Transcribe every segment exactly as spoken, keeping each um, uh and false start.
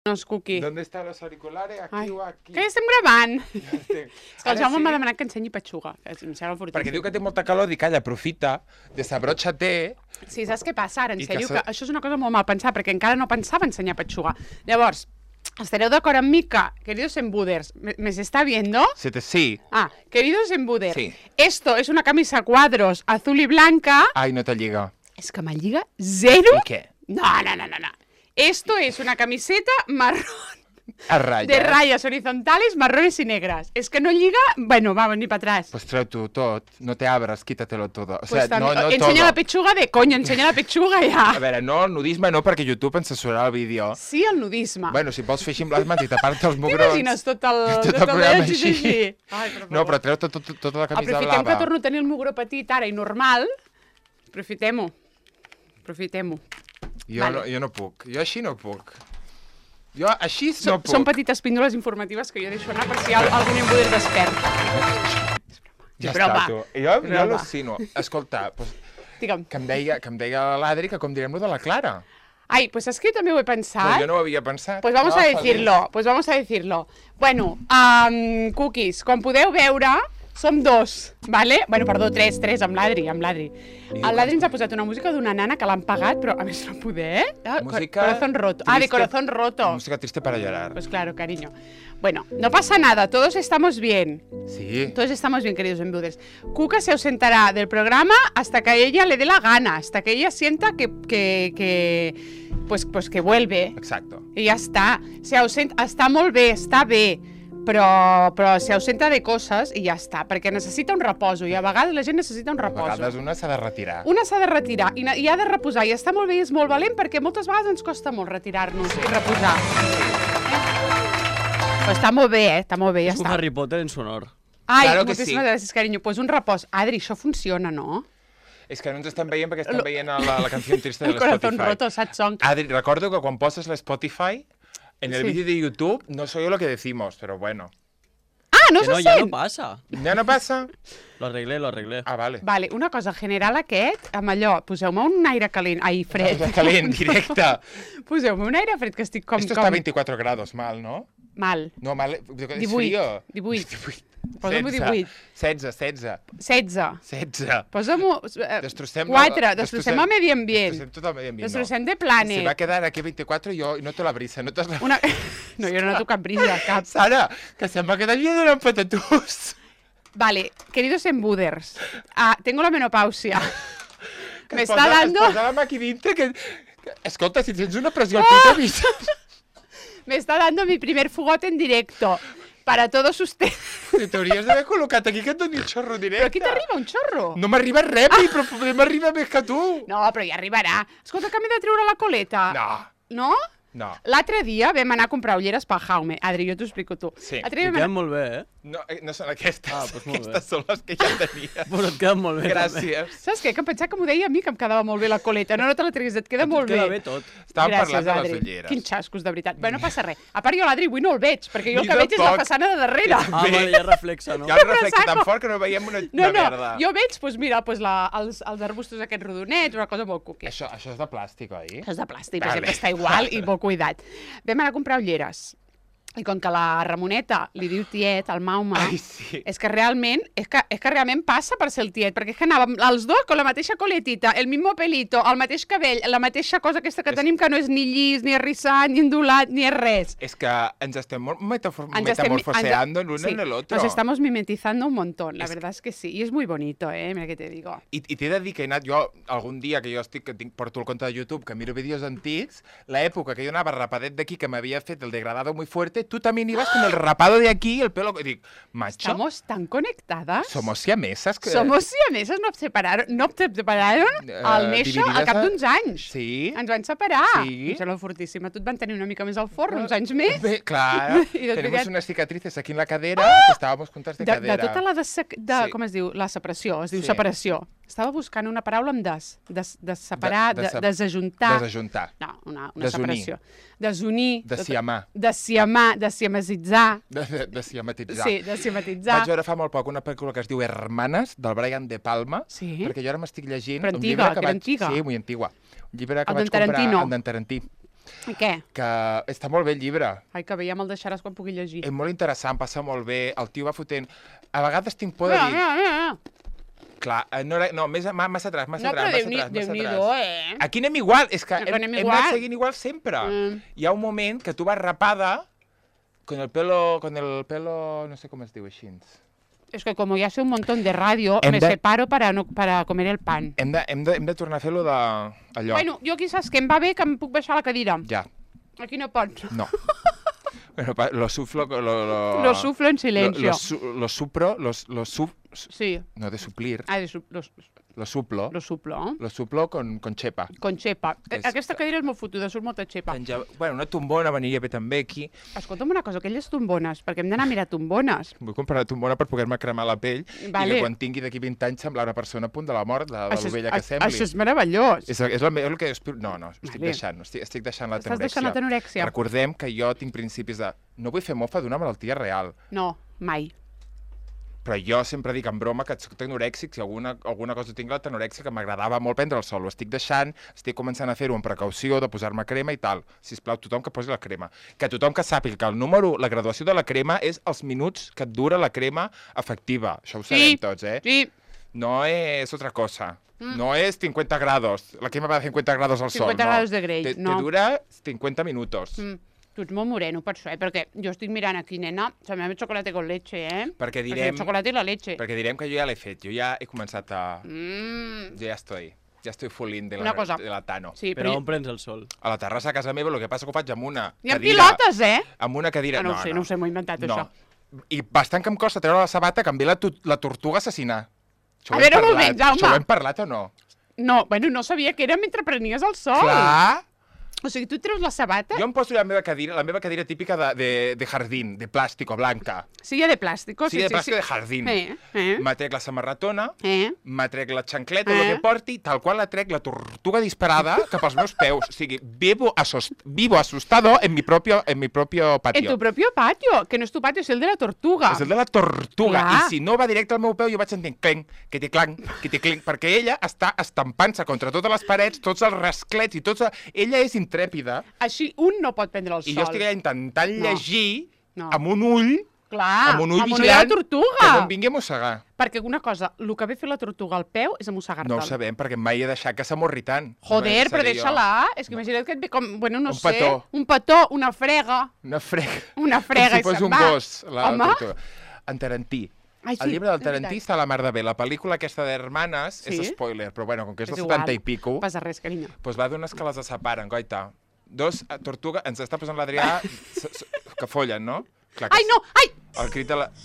Cookie. ¿Dónde están los auriculares? Aquí Ai, o aquí? que ja estem gravant. Ja estic. És que el Ara Jaume sí, m'ha demanat que ensenyi petxuga. Que em sembla fortíssim. perquè diu que té molta calor, dic, calla, aprofita, desabrocha-te. Sí, saps què passa? Ara, en I sèrio, que que, que això és una cosa molt mal pensada, perquè encara no pensava ensenyar petxuga. Llavors, estareu d'acord amb mi que, queridos embuders, ¿me, me se está viendo? Sí, te, sí. Ah, queridos embuders, Sí. esto es una camisa cuadros azul y blanca. Ai, no te lliga. Es que me lliga zero. I què? No, no, no, no, no. Esto es una camiseta marrón. A ratlles. De rayas horizontales, marrones y negras. Es que no liga, bueno, vamos, ni para atrás. Pues treu tu tot, no te abras, quítatelo todo. O Pues sea, también- no, no enseña todo. la pechuga de coño, enseña la pechuga A ya. veure, no, el nudisme no, perquè YouTube ens censurarà el vídeo. Sí, el nudisme. Bueno, si vols fer així amb les mans i tapar-te els mugrons... T'imagines tot el, tot tot el el programa així, així. així? Ai, per No, favor. però treu tot, tot, tota la camisa Aprofitem blava. que torno a tenir el mugró petit ara i normal. Aprofitem-ho. Aprofitem-ho. Jo, Vale. no, jo no puc, jo així no puc. Jo així no Són, puc. són petites píndoles informatives que jo deixo anar per si hi ha algun embuder despert. Ja broma. està, tu. Jo, jo Broma. al·lucino. Escolta, pues, Digue'm. que, em deia, que em deia l'Adri que com direm-lo de la Clara. Ai, pues és que jo també ho he Però pensat. jo no ho havia pensat. Pues vamos No, a feliç. decirlo, pues vamos a decirlo. Bueno, um, cookies, com podeu veure, som dos, vale? Bueno, perdó, tres, tres, amb l'Adri, amb l'Adri. L'Adri ens ha posat una música d'una nana que l'han pagat, però a més no poder, eh? Ah, Música Corazón roto. Ah, de triste- corazón roto. Música triste para llorar. Pues claro, cariño. Bueno, no pasa nada, todos estamos bien. Sí. Todos estamos bien, queridos embuders. Cuca se ausentará del programa hasta que a ella le dé la gana, hasta que ella sienta que, que, que pues, pues que vuelve. Exacto. I ja està. Se ausenta, està molt bé, està bé, però, però se ausenta de coses i ja està, perquè necessita un reposo, i a vegades la gent necessita un A reposo. vegades una s'ha de retirar. Una s'ha de retirar i, na- i ha de reposar, i està molt bé i és molt valent, perquè moltes vegades ens costa molt retirar-nos i reposar. Però està molt bé, eh? Està molt bé, ja És un està. Harry Potter en sonor. Ai, Claro que moltíssimes sí. gràcies, carinyo. Pues un repòs. Adri, això funciona, no? És que no ens estan veient perquè estan Lo- veient la, la canció triste de El corazón l'Spotify. roto, saps, song. Adri, recordo que quan poses l'Spotify, en el Sí. vídeo de YouTube, no soy yo lo que decimos, pero bueno. Ah, no Que se no, ya no sent? pasa. ¿Ya no pasa? Lo arreglé, lo arreglé. Ah, vale. Vale, una cosa, general aquest, amb allò, poseu-me un aire calent, ai, fred. Calent, directe. Poseu-me un aire fred, que estic com... Esto com... está a veinticuatro grados, mal, ¿no? Mal. No, mal, es divuit, frío. divuit. divuit. Posa'm-ho setze. divuit. setze, setze. setze. setze. Posa'm-ho... Eh, Destrossem... quatre, destrossem el medi ambient. Destrossem tot el medi ambient, Destrossem no. de planet. Se va a quedar aquí veinticuatro i jo i no te la brisa, no t'has... Una... No, jo no noto cap brisa, cap. Sara, que se m'ha quedat viendo un patatús. Vale, queridos embuders, ah, tengo la menopausia. Que Me es está posa- dando... Es posava aquí dintre que... que... Escolta, si tens una pressió al pit, avisa. Me está dando mi primer fugote en directo. Para todos ustedes. Si t'hauries d'haver col·locat aquí que et doni el xorro directe. Però aquí t'arriba un xorro. No m'arriba res, ah. però potser m'arriba més que tu. No, però ja arribarà. Escolta, que m'he de treure la coleta. No, No? no. L'altre dia vam anar a comprar ulleres pel Jaume. Adri, jo t'ho explico tu. Sí. L'altre I dia vam queden anar... molt bé, eh? No, eh, no són aquestes. Ah, doncs molt bé. Aquestes són les que ja tenia. Però et queden molt bé. també. Gràcies. Saps què? Que em pensava que m'ho deia a mi, que em quedava molt bé la coleta. No, no te la treguis, et queda Et molt queda bé. bé tot. Estàvem Gràcies, parlant de les Adri. ulleres. Quins xascos, de veritat. Bé, no passa res. A part, jo l'Adri avui no el veig, perquè jo el Ni que de veig és la poc. façana de darrere. Ah, vale, ja reflexa, no? Ja el reflecte saco. tan fort que no veiem una, No, una no, merda. jo veig, doncs mira, doncs la, els, els arbustos aquests rodonets, una cosa molt cuqui. Això, això és de plàstic, oi? Això és de plàstic, per Vale. sempre està igual i molt cuidat. Vam anar a comprar ulleres. I com que la Ramoneta li diu tiet, al Mauma, Ai, sí. és que realment és que, és que realment passa per ser el tiet, perquè és que anàvem els dos con la mateixa coletita, el mismo pelito, el mateix cabell, la mateixa cosa aquesta que És- tenim, que no és ni llis, ni arrissat, ni ondulat, ni és res. És que ens estem mor- metafor Ens estem- metamorfoseando en ens- uno sí, en el otro. Nos estamos mimetizando un montón, la Es- verdad es que sí. Y es muy bonito, eh, mira que te digo. I, i t'he de dir que he anat jo, algun dia que jo estic, que tinc, porto el compte de YouTube, que miro vídeos antics, l'època que jo anava rapadet d'aquí, que m'havia fet el degradado muy fuerte, tu també ibas con el rapado de aquí, el pelo... I dic, macho, Estamos tan conectadas. somos siamesas. Que... Somos siameses, no separaron, no separaron Eh, al néixer al dividides cap a- d'uns anys. Sí. Ens van separar. Sí. Em sembla fortíssima. Tu et van tenir una mica més al forn, uns anys més. Bé, clar, I de tenemos veritat- unas cicatrices aquí en la cadera, que estábamos juntas de, De, cadera. de tota la... Dese... De, Sí. sí. Com es diu? La separació. Es diu Sí. separació. Estava buscant una paraula amb des. Des, des separar, De- de, de sep- desajuntar. Desajuntar. No, una, una Desunir. separació. Desunir. De tota- siamar. De siamar, de siamesitzar. De, de, de siamatitzar. Sí, de siamatitzar. Vaig veure fa molt poc una pel·lícula que es diu Hermanes, del Brian De Palma, Sí? perquè jo ara m'estic llegint Però un antiga, llibre que que era vaig... antiga. Sí, muy antigua. Un llibre que El vaig d'en Tarantino. comprar, el d'en Tarantí. I què? Que està molt bé el llibre. Ai, que bé, ja me'l deixaràs quan pugui llegir. És molt interessant, passa molt bé, el tio va fotent... A vegades tinc por de Mira, dir... mira, mira. Clar, eh, no, era- no més, ma- massa atrás, massa No, atrás, però massa Déu-n'hi- atrás, massa Déu-n'hi-do, atrás. eh? Aquí anem igual, és que No, que hem, anem hem igual. anat seguint igual sempre. Mm. Hi ha un moment que tu vas rapada con el pelo, con el pelo, no sé com es diu així. Es que como ya sé un montón de radio, Hem me de- separo para, no, para comer el pan. Hem de, hem de, hem de tornar a fer-lo d'allò. Bueno, jo aquí saps que em va bé que em puc baixar la cadira. Ja, Aquí no pots. no. Bueno, pa- lo suflo... Lo, lo, Lo suflo en Lo, silencio. lo, su- lo supro, los, lo sub... Sí. No, de suplir. Ah, de su, los, Lo suplo. lo suplo. Lo suplo con, con xepa. Con xepa. És- Aquesta cadira és molt fotuda, surt molta xepa. Penja... Bueno, una tombona veniria bé també aquí. Escolta'm una cosa, aquelles tombones, perquè hem d'anar a mirar tombones. Vull comprar una tombona per poder-me cremar la pell Vale. i que quan tingui d'aquí vint anys semblar una persona a punt de la mort, de, de Això és- l'ovella que a- sembli. Això és meravellós. És, és, la, me- és el que... Espero... No, no, estic Vale. deixant, estic, estic deixant la Estàs tenorèxia. deixant la tenorèxia. Recordem que jo tinc principis de... No vull fer mofa d'una malaltia real, No, mai. però jo sempre dic en broma que soc tenorèxic, si alguna, alguna cosa tinc la tenorèxia, que m'agradava molt prendre el sol. Ho estic deixant, estic començant a fer-ho amb precaució, de posar-me crema i tal. Sisplau, tothom que posi la crema. Que tothom que sàpiga que el número, la graduació de la crema és els minuts que et dura la crema efectiva. Això ho sabem tots, eh? Sí, No es otra cosa. Mm. No es cincuenta grados. La crema va a cincuenta grados al sol. cincuenta no. grados de Grey, Te, no. te dura cincuenta minutos. Mm. Tu ets molt moreno per això, eh? Perquè jo estic mirant aquí, nena, se me ha chocolate con leche, eh? Perquè Perquè direm, el chocolate i la leche. perquè direm que jo ja l'he fet. Jo ja he començat a... Mm. Jo ja estoy. Ja estoy full in de Una la, cosa. de la Tano. Sí, Però però... on prens el sol? A la terrassa a casa meva el que passa que ho faig amb una Hi ha cadira... pilotes, eh? Amb una cadira... Ah, no ho sé, no ho sé, m'ho he inventat, no. això. I bastant que em costa treure la sabata que em ve la, tu- la tortuga assassinar. Això A ho hem veure, un parlat. moment, Jaume. Això ho hem parlat o no? No, bueno, no sabia que era mentre prenies el sol. Clar! O sigui, tu treus la sabata, Jo em poso la meva cadira, la meva cadira típica de, de, de jardín, de plàstico, blanca. silla de plàstico. Sí, de plàstico de jardín. Eh, eh, Me trec la samarratona, eh. me trec la xancleta, Eh. el que porti, tal qual la trec, la tortuga disparada cap als meus peus. O sigui, vivo, asos, vivo asustado en mi propio, en mi propio patio. En tu propio patio, que no és tu patio, és el de la tortuga. És el de la tortuga. Clar. I si no va directe al meu peu, jo vaig sentint clenc, que té clanc, que té clenc, perquè ella està estampant-se contra totes les parets, tots els rasclets i tots... Ella és intrèpida. Així un no pot prendre el sol. I jo estic allà intentant No. llegir No. amb un ull, Clar, amb un ull amb un ull de vigilant, la tortuga. que no em vingui a mossegar. Perquè una cosa, el que ve fer la tortuga al peu és a mossegar-te'l. No ho sabem, perquè mai he deixat que s'amorri tant. Joder, No però seré jo. deixa-la. És que imagina't que et ve com... Bueno, no Un sé. petó. Un petó, una frega. Una frega. Una frega Com i si fos se'n un va. gos. La, Home. tortuga. En Tarantí. Ai, sí, El llibre del és Tarantí veritat. està a la mar de bé. La pel·lícula aquesta d'Hermanes Sí? és spoiler, però bueno, com que és, És del igual. setanta i pico, No passa res, carinyo. doncs va d'unes que les separen, goita. Dos eh, tortugues, ens està posant l'Adrià, s- s- que follen, no? Clar que Ai, no! Ai! El crit de la...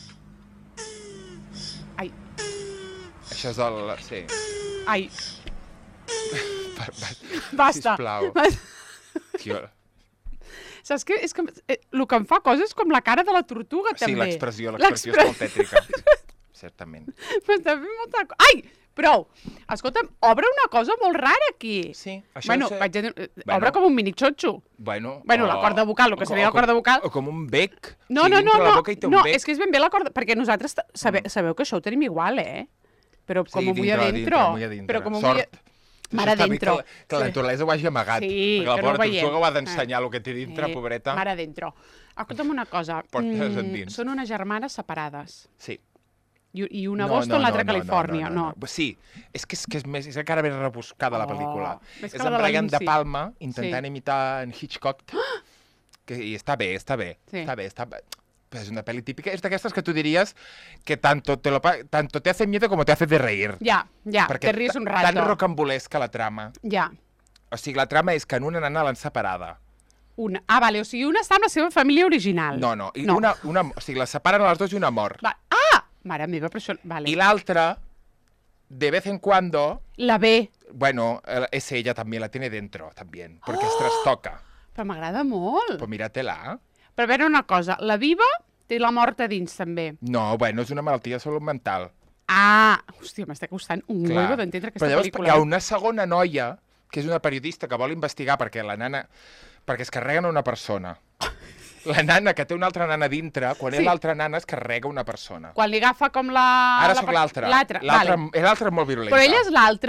Ai, Això és el... Sí. ai. Per, per, Basta. Sisplau. Tio. Saps què? És que eh, el que em fa coses és com la cara de la tortuga, Sí, també. l'expressió, l'expressió és molt tètrica. Certament. M'està fent molta... co- Ai! Prou! Escolta'm, obre una cosa molt rara aquí. Sí, això Bueno, és, eh, vaig a dir... bueno. Obre com un mini xotxo. Bueno, Bueno, o- la corda vocal, el que o- seria la o com- corda vocal. O com un bec. No, O sigui, no, no, dintre la no, boca hi té un no, bec. és que és ben bé la corda... Perquè nosaltres ta- sabe, sabeu que això ho tenim igual, eh? Però com Sí, ho vull dintre, adentro. dintre, muy adintre. Però com ho Sort. vull... Mar Això està bé adentro. Que, la- que la Sí. naturalesa ho hagi amagat. Sí, perquè la que no ho pobra veiem. tortuga ho ha d'ensenyar, el que té dintre, Eh, pobreta. Mar adentro. Escolta'm una cosa. Portes endins. Són unes germanes separades. Sí. I, i una a Boston, l'altra a Califòrnia. No, no, no. Sí, és que és, que és, més, és encara més rebuscada la Oh, pel·lícula. més que És la en de Brian l'Anunci. De Palma intentant Sí. imitar en Hitchcock. Que, I està bé, està bé. Sí. Està bé, està bé. Però és una pel·li típica. És d'aquestes que tu diries que tanto te, lo, pa- tanto te hace miedo como te hace de reír. Ja, ja, Perquè te ries un ta- rato. tan rocambolesca la trama. Ja. O sigui, la trama és que en una nana l'han separada. Una. Ah, vale, o sigui, una està amb la seva família original. No, no. I no. Una, una, o sigui, la separen a les dues i una mor. Va. Ah! Mare meva, però això... Vale. I l'altra, de vez en cuando, La B. bueno, eh, es ella también, la tiene dentro también, porque es trastoca. Però m'agrada molt. Pues míratela. Però a veure una cosa, la viva té la morta dins, també. No, bueno, és una malaltia de salut mental. Ah! Hòstia, m'està costant un Clar. huevo d'entendre aquesta Però llavors pel·lícula. hi ha una segona noia, que és una periodista que vol investigar perquè la nana... perquè es carreguen una persona. La nana, que té una altra nana dintre, quan Sí. és l'altra nana es carrega una persona. Quan li agafa com la... Ara la sóc per- l'altra. L'altra, L'altra vale. l'altra és molt virulenta. Però ella és l'altra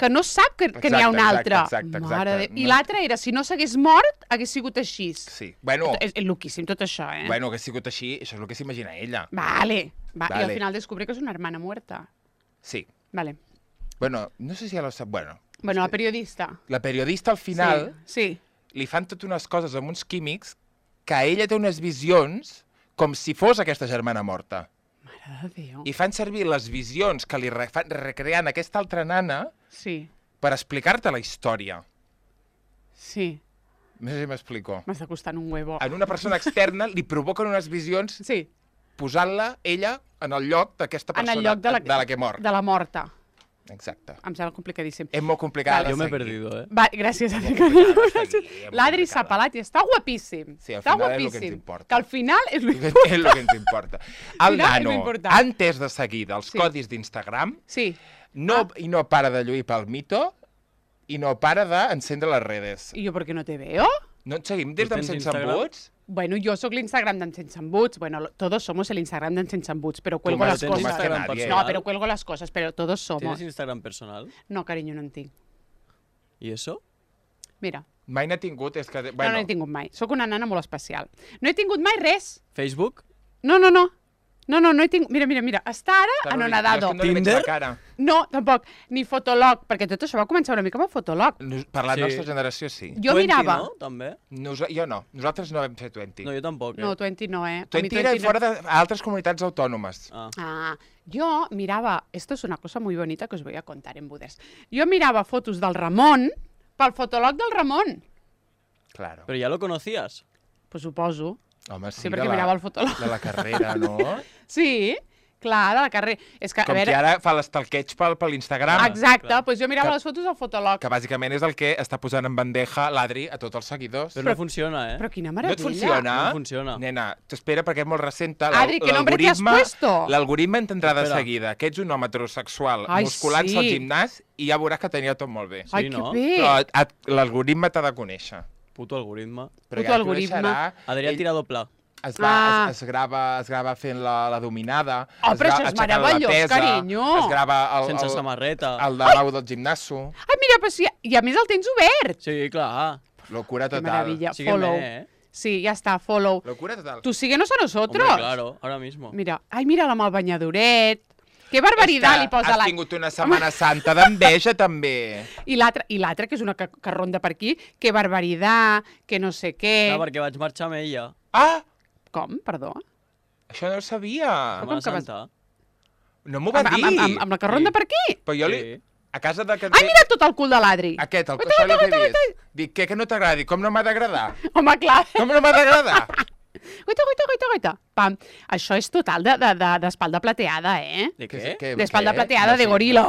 que no sap que, que n'hi ha un Exacte, altre. exacte, exacte, Mare de... exacte. I l'altre era, si no s'hagués mort, hagués sigut així. Sí, bueno, És, és loquíssim tot això, eh? bueno, que ha sigut així, això és el que s'imagina ella. Vale. Va, I Vale. al final descobrí que és una hermana muerta. Sí. Vale. Bueno, no sé si ja lo sap, bueno. Bueno, la periodista. La periodista al final Sí, sí. li fan tot unes coses amb uns químics que ella té unes visions com si fos aquesta germana morta. Mare de Déu. I fan servir les visions que li re fan recreant aquesta altra nana Sí, per explicar-te la història. sí. No sé si m'explico. M'està costant un huevo. En una persona externa li provoquen unes visions Sí, posant-la, ella, en el lloc d'aquesta en persona el lloc de la, de la que mor. de la morta. Exacte. Em sembla complicadíssim. És molt complicat de Yo me he seguir. perdido, ¿eh? Va, gràcies, Adri. complicada de seguir, és molt L'Adri s'ha complicada. pelat i està guapíssim. Sí, al està final és el que ens guapíssim. importa. Que al final és lo És important. el que ens importa. El Mira, és nano, important. antes de seguir dels Sí. codis d'Instagram, Sí. no, Ah. i no para de lluir pel mito i no para d'encendre les redes. I jo per què no te veo? No et seguim des Tu d'en tens Sense Instagram? Embuts? Bueno, yo soy el Instagram de Sense Embuts. Bueno, lo- todos somos el Instagram de Sense Embuts, pero cuelgo más- las tú cosas. más que nadie. personal? No, pero cuelgo las cosas, pero todos somos. ¿Tienes Instagram personal? No, cariño, no en tinc. ¿Y eso? Mira, Mai n'he tingut, és que... bueno. Bueno, no n'he tingut mai. Soc una nana molt especial. No he tingut mai res. ¿Facebook? No, no, no. No, no, no he tingut... Mira, mira, mira. Està ara Claro, anonadado. jo és que no li veig Tinder? la cara. No, tampoc. Ni Fotolog, perquè tot això va començar una mica amb el Fotolog. Nos- Per la Sí. nostra generació, sí. Jo Twenty, mirava... no? També? Nos, jo no. Nosaltres no vam fer Twenty. No, jo tampoc, eh? No, Twenty no, eh? A mi Twenty era Twenty no- fora d'altres comunitats autònomes. Ah. Ah, yo miraba, esto es una cosa muy bonita que os voy a contar en Budes. Yo miraba fotos del Ramon pel fotolog del Ramon. Claro. ¿Pero ya lo conocías? Pues suposo. Home, sí, Sí, de perquè la, mirava el fotolog. de la carrera, no? Sí, clar, de la carrera. És que, Com a veure... que ara fa l'estalqueig pel, per l'Instagram, Exacte, clar. doncs jo mirava Que- les fotos del fotolog. que bàsicament és el que està posant en bandeja l'Adri a tots els seguidors. Pero no funciona, ¿eh? Però quina No meravella. et funciona? No funciona. Nena, t'espera perquè és molt recent. Adri, ¿qué nombre te has puesto? L'algoritme entendrà de Espera. seguida que ets un home heterosexual Ai, musculant-se al sí. gimnàs i ja veuràs que tenia tot molt bé. Ai, Sí, que no? bé. Però et- l'algoritme t'ha de conèixer. Puto algoritme. Però Puto ja et algoritme. coneixerà. Adrià Ell tirado pla. Es, va, Ah. es, es, grava, es grava fent la, la dominada. Oh, es però gra- això és aixecant la meravellós, pesa, carinyo. Es grava el, Sense el, samarreta. el de l'au del gimnaso. Ai, mira, però si... I a més el tens obert. Sí, clar. Locura Que total. maravilla. Sígueme, Follow. ¿eh? Sí, ya está, follow. Locura total. Tú síguenos a nosotros. Hombre, claro, ahora mismo. Mira, ai, mira amb el banyadoret. Que barbaritat li posa has la... tingut una setmana santa d'enveja, també. I l'altre, i l'altre, que és una que, que ronda per aquí, que barbaritat, que no sé què... Clar, perquè vaig marxar amb ella. Ah, Com? Perdó? això no ho sabia. Com Setmana que vas- Santa. No m'ho va Amb, dir. amb, amb, amb la que ronda Sí. per aquí? Però jo li... Sí. A casa de... Que Ai, mira tot el cul de l'Adri. Aquest, el Guaita, això li guaita, he guaita, vist. Dic, què, que no t'agradi? Com no m'ha d'agradar? Home, clar. Com no m'ha d'agradar? Guaita, guaita, guaita, guaita. Pam. Això és total d'espalda de, de, d'espalda plateada, eh? ¿De Què- qué? què- D'espalda què? plateada No de sé. gorila.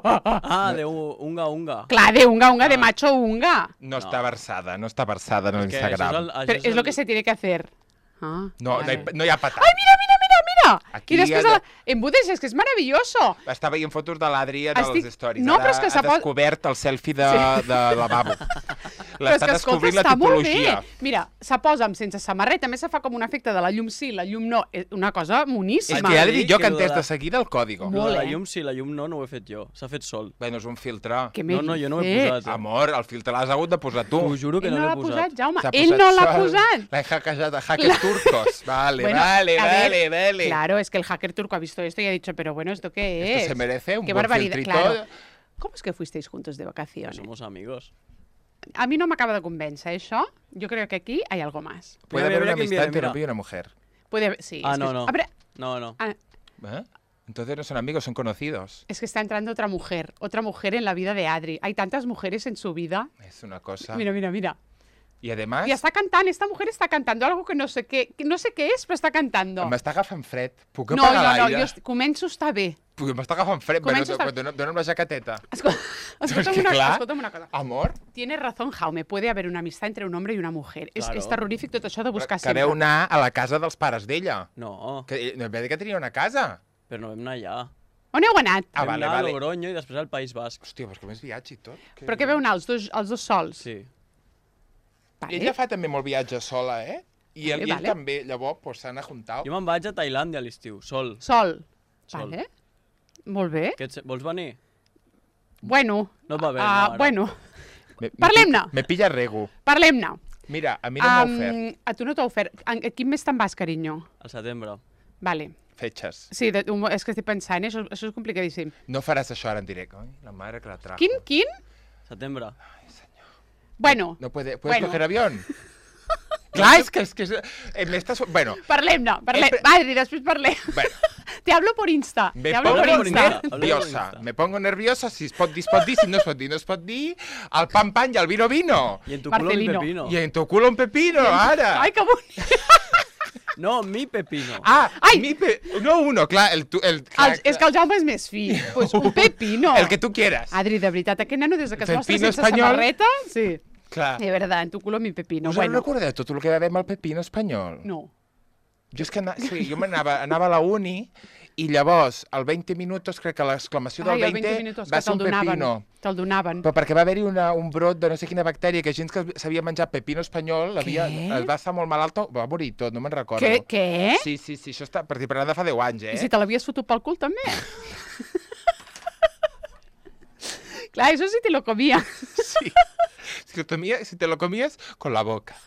Ah, de u- unga unga. Clar, de unga, unga, de Ah. macho unga. No, No. està versada, no està versada en Es que això l'Instagram. és el- això Però és el- lo que se tiene que hacer. Ah, No, no hi, vale. no hi ha patat. Ai, mira, mira, mira, mira! Aquí I després ha de- de... la... embudes, és que és meravelloso. Està veient fotos de l'Adri en Estic- les stories. No, Ara però és que ha s'ha pot- descobert el selfie de, Sí. de lavabo. Però és L'està que, escolta, descobrint la està molt bé. tipologia. Mira, se posa amb sense samarreta, a més se fa com un efecte de la llum sí, la llum no. És una cosa És moníssima. que ja he de dir jo que Que he lo de entès la- de seguida el còdigo. Molt, Lo de la eh? llum sí, la llum no, no ho he fet jo. S'ha fet sol. Bueno, és un filtre. Què No, me no, jo no ho he dices? posat. Eh? Amor, el filtre l'has hagut de posar tu. T'ho juro que Ell no no l'he l'ha posat. posat, Jaume. S'ha Ell posat no l'ha sol. posat. L'he hackejat a hackers turcos. Vale, Bueno, vale, a vale, ver, vale. Claro, es que el hacker turco ha visto esto y ha dicho, pero bueno, ¿esto qué es? Esto se merece un Qué buen barbaridad. filtrito. Claro. ¿Cómo es que fuisteis juntos de Que vacaciones? somos amigos. A mí no me acaba de convencer eso. Yo creo que aquí hay algo más. Puede Mira, haber mira una quién amistad viene, entre un mira. hombre y una mujer. Puede haber, sí. Ah, es no, que- no. Ah, pero- No, no. ah, ¿Eh? Entonces no son amigos, son conocidos. es que está entrando otra mujer, otra mujer en la vida de Adri. Hay tantas mujeres en su vida. Es una cosa. Mira, mira, mira. Y además, Y está cantando, esta mujer está cantando algo que no sé qué, que no sé qué es, però està cantando. m'està agafant fred. Puc No, apagar no, no, l'aire? jo est- començo a estar bé. Puc- M'està agafant fred. Bueno, Començo a estar- dona'm, dona'm la jaqueteta. Escolta, escolta'm, que una, clar. escolta'm una cosa. Amor, Tienes razón, Jaume. Puede haver una amistad entre un hombre y una mujer. És, Claro. és terrorífic tot això de buscar que sempre. deu anar a la casa dels pares d'ella. No, Que, no, va dir que tenia una casa. però no vam anar allà. On heu anat? Ah, Vam vale, anar vale. a Logroño i després al País Basc. Hòstia, però que més viatge i tot. Que... Però què veu anar, els dos, els dos sols? Sí. Vale. Ella fa també molt viatge sola, eh? I ell, Vale, i ell vale. també, llavors, pues, s'han ajuntat. Jo me'n vaig a Tailàndia a l'estiu, sol. Sol. Sol. Vale. Molt bé. Que ets... Vols venir? Bueno. No et va bé, no, ah, ara. bueno. Me, Parlem-ne. Me, me pilla rego. Parlem-ne. Mira, a mi no m'ha Um, ofert. a tu no t'ha ofert. A, a quin mes te'n vas, carinyo? Al setembre. Vale. Fetges. Sí, de, un, és que estic pensant, eh? això, això és complicadíssim. No faràs això ara en directe. Ai, la mare que la trajo. Quin, quin? Setembre. Bueno, No puede, ¿Puedes Bueno. coger avión? Clar, és que... És que és, eh, m'estàs... Bueno, parlem-ne, parlem. Eh, Adri, després parlem. bueno. Te hablo por Insta. Me Te hablo pongo por por Insta. Insta. nerviosa. Me pongo nerviosa. Si es pot dir, es pot dir. Si no es pot dir, no es pot dir. El pan pan i el vino vino. I en tu culo mi Marcelino. pepino. I en tu culo un pepino, ara. Ai, que bonic. No, mi pepino. Ah, Ai. mi pe... no uno, clar. El, tu- el, clar, El, és que el Jaume és més fi. Pues un pepino. El que tu quieras. Adri, de veritat, aquest nano des de que es mostra Pepino sense espanyol. samarreta... Sí, Clar. de verdad, en tu culo mi pepino. Us bueno, en recordeu tot el que va haver amb el pepino espanyol? no. Jo és que ana... sí, jo m'anava anava a la uni i llavors, al veinte minutos, crec que l'exclamació del Ai, el veinte, veinte minutos, va que ser te'l un donaven. pepino. Te'l donaven. Però perquè va haver-hi una- un brot de no sé quina bactèria que gent que s'havia menjat pepino espanyol havia, Què? es va estar molt malalt, va morir tot, no me'n recordo. Què? Què? Sí, sí, sí, això està... Per dir, parlant de fa deu anys, eh? I si te l'havies fotut pel cul, també? Clar, eso sí te lo comía. Sí. Si, lo comía- si te lo comías, con la boca.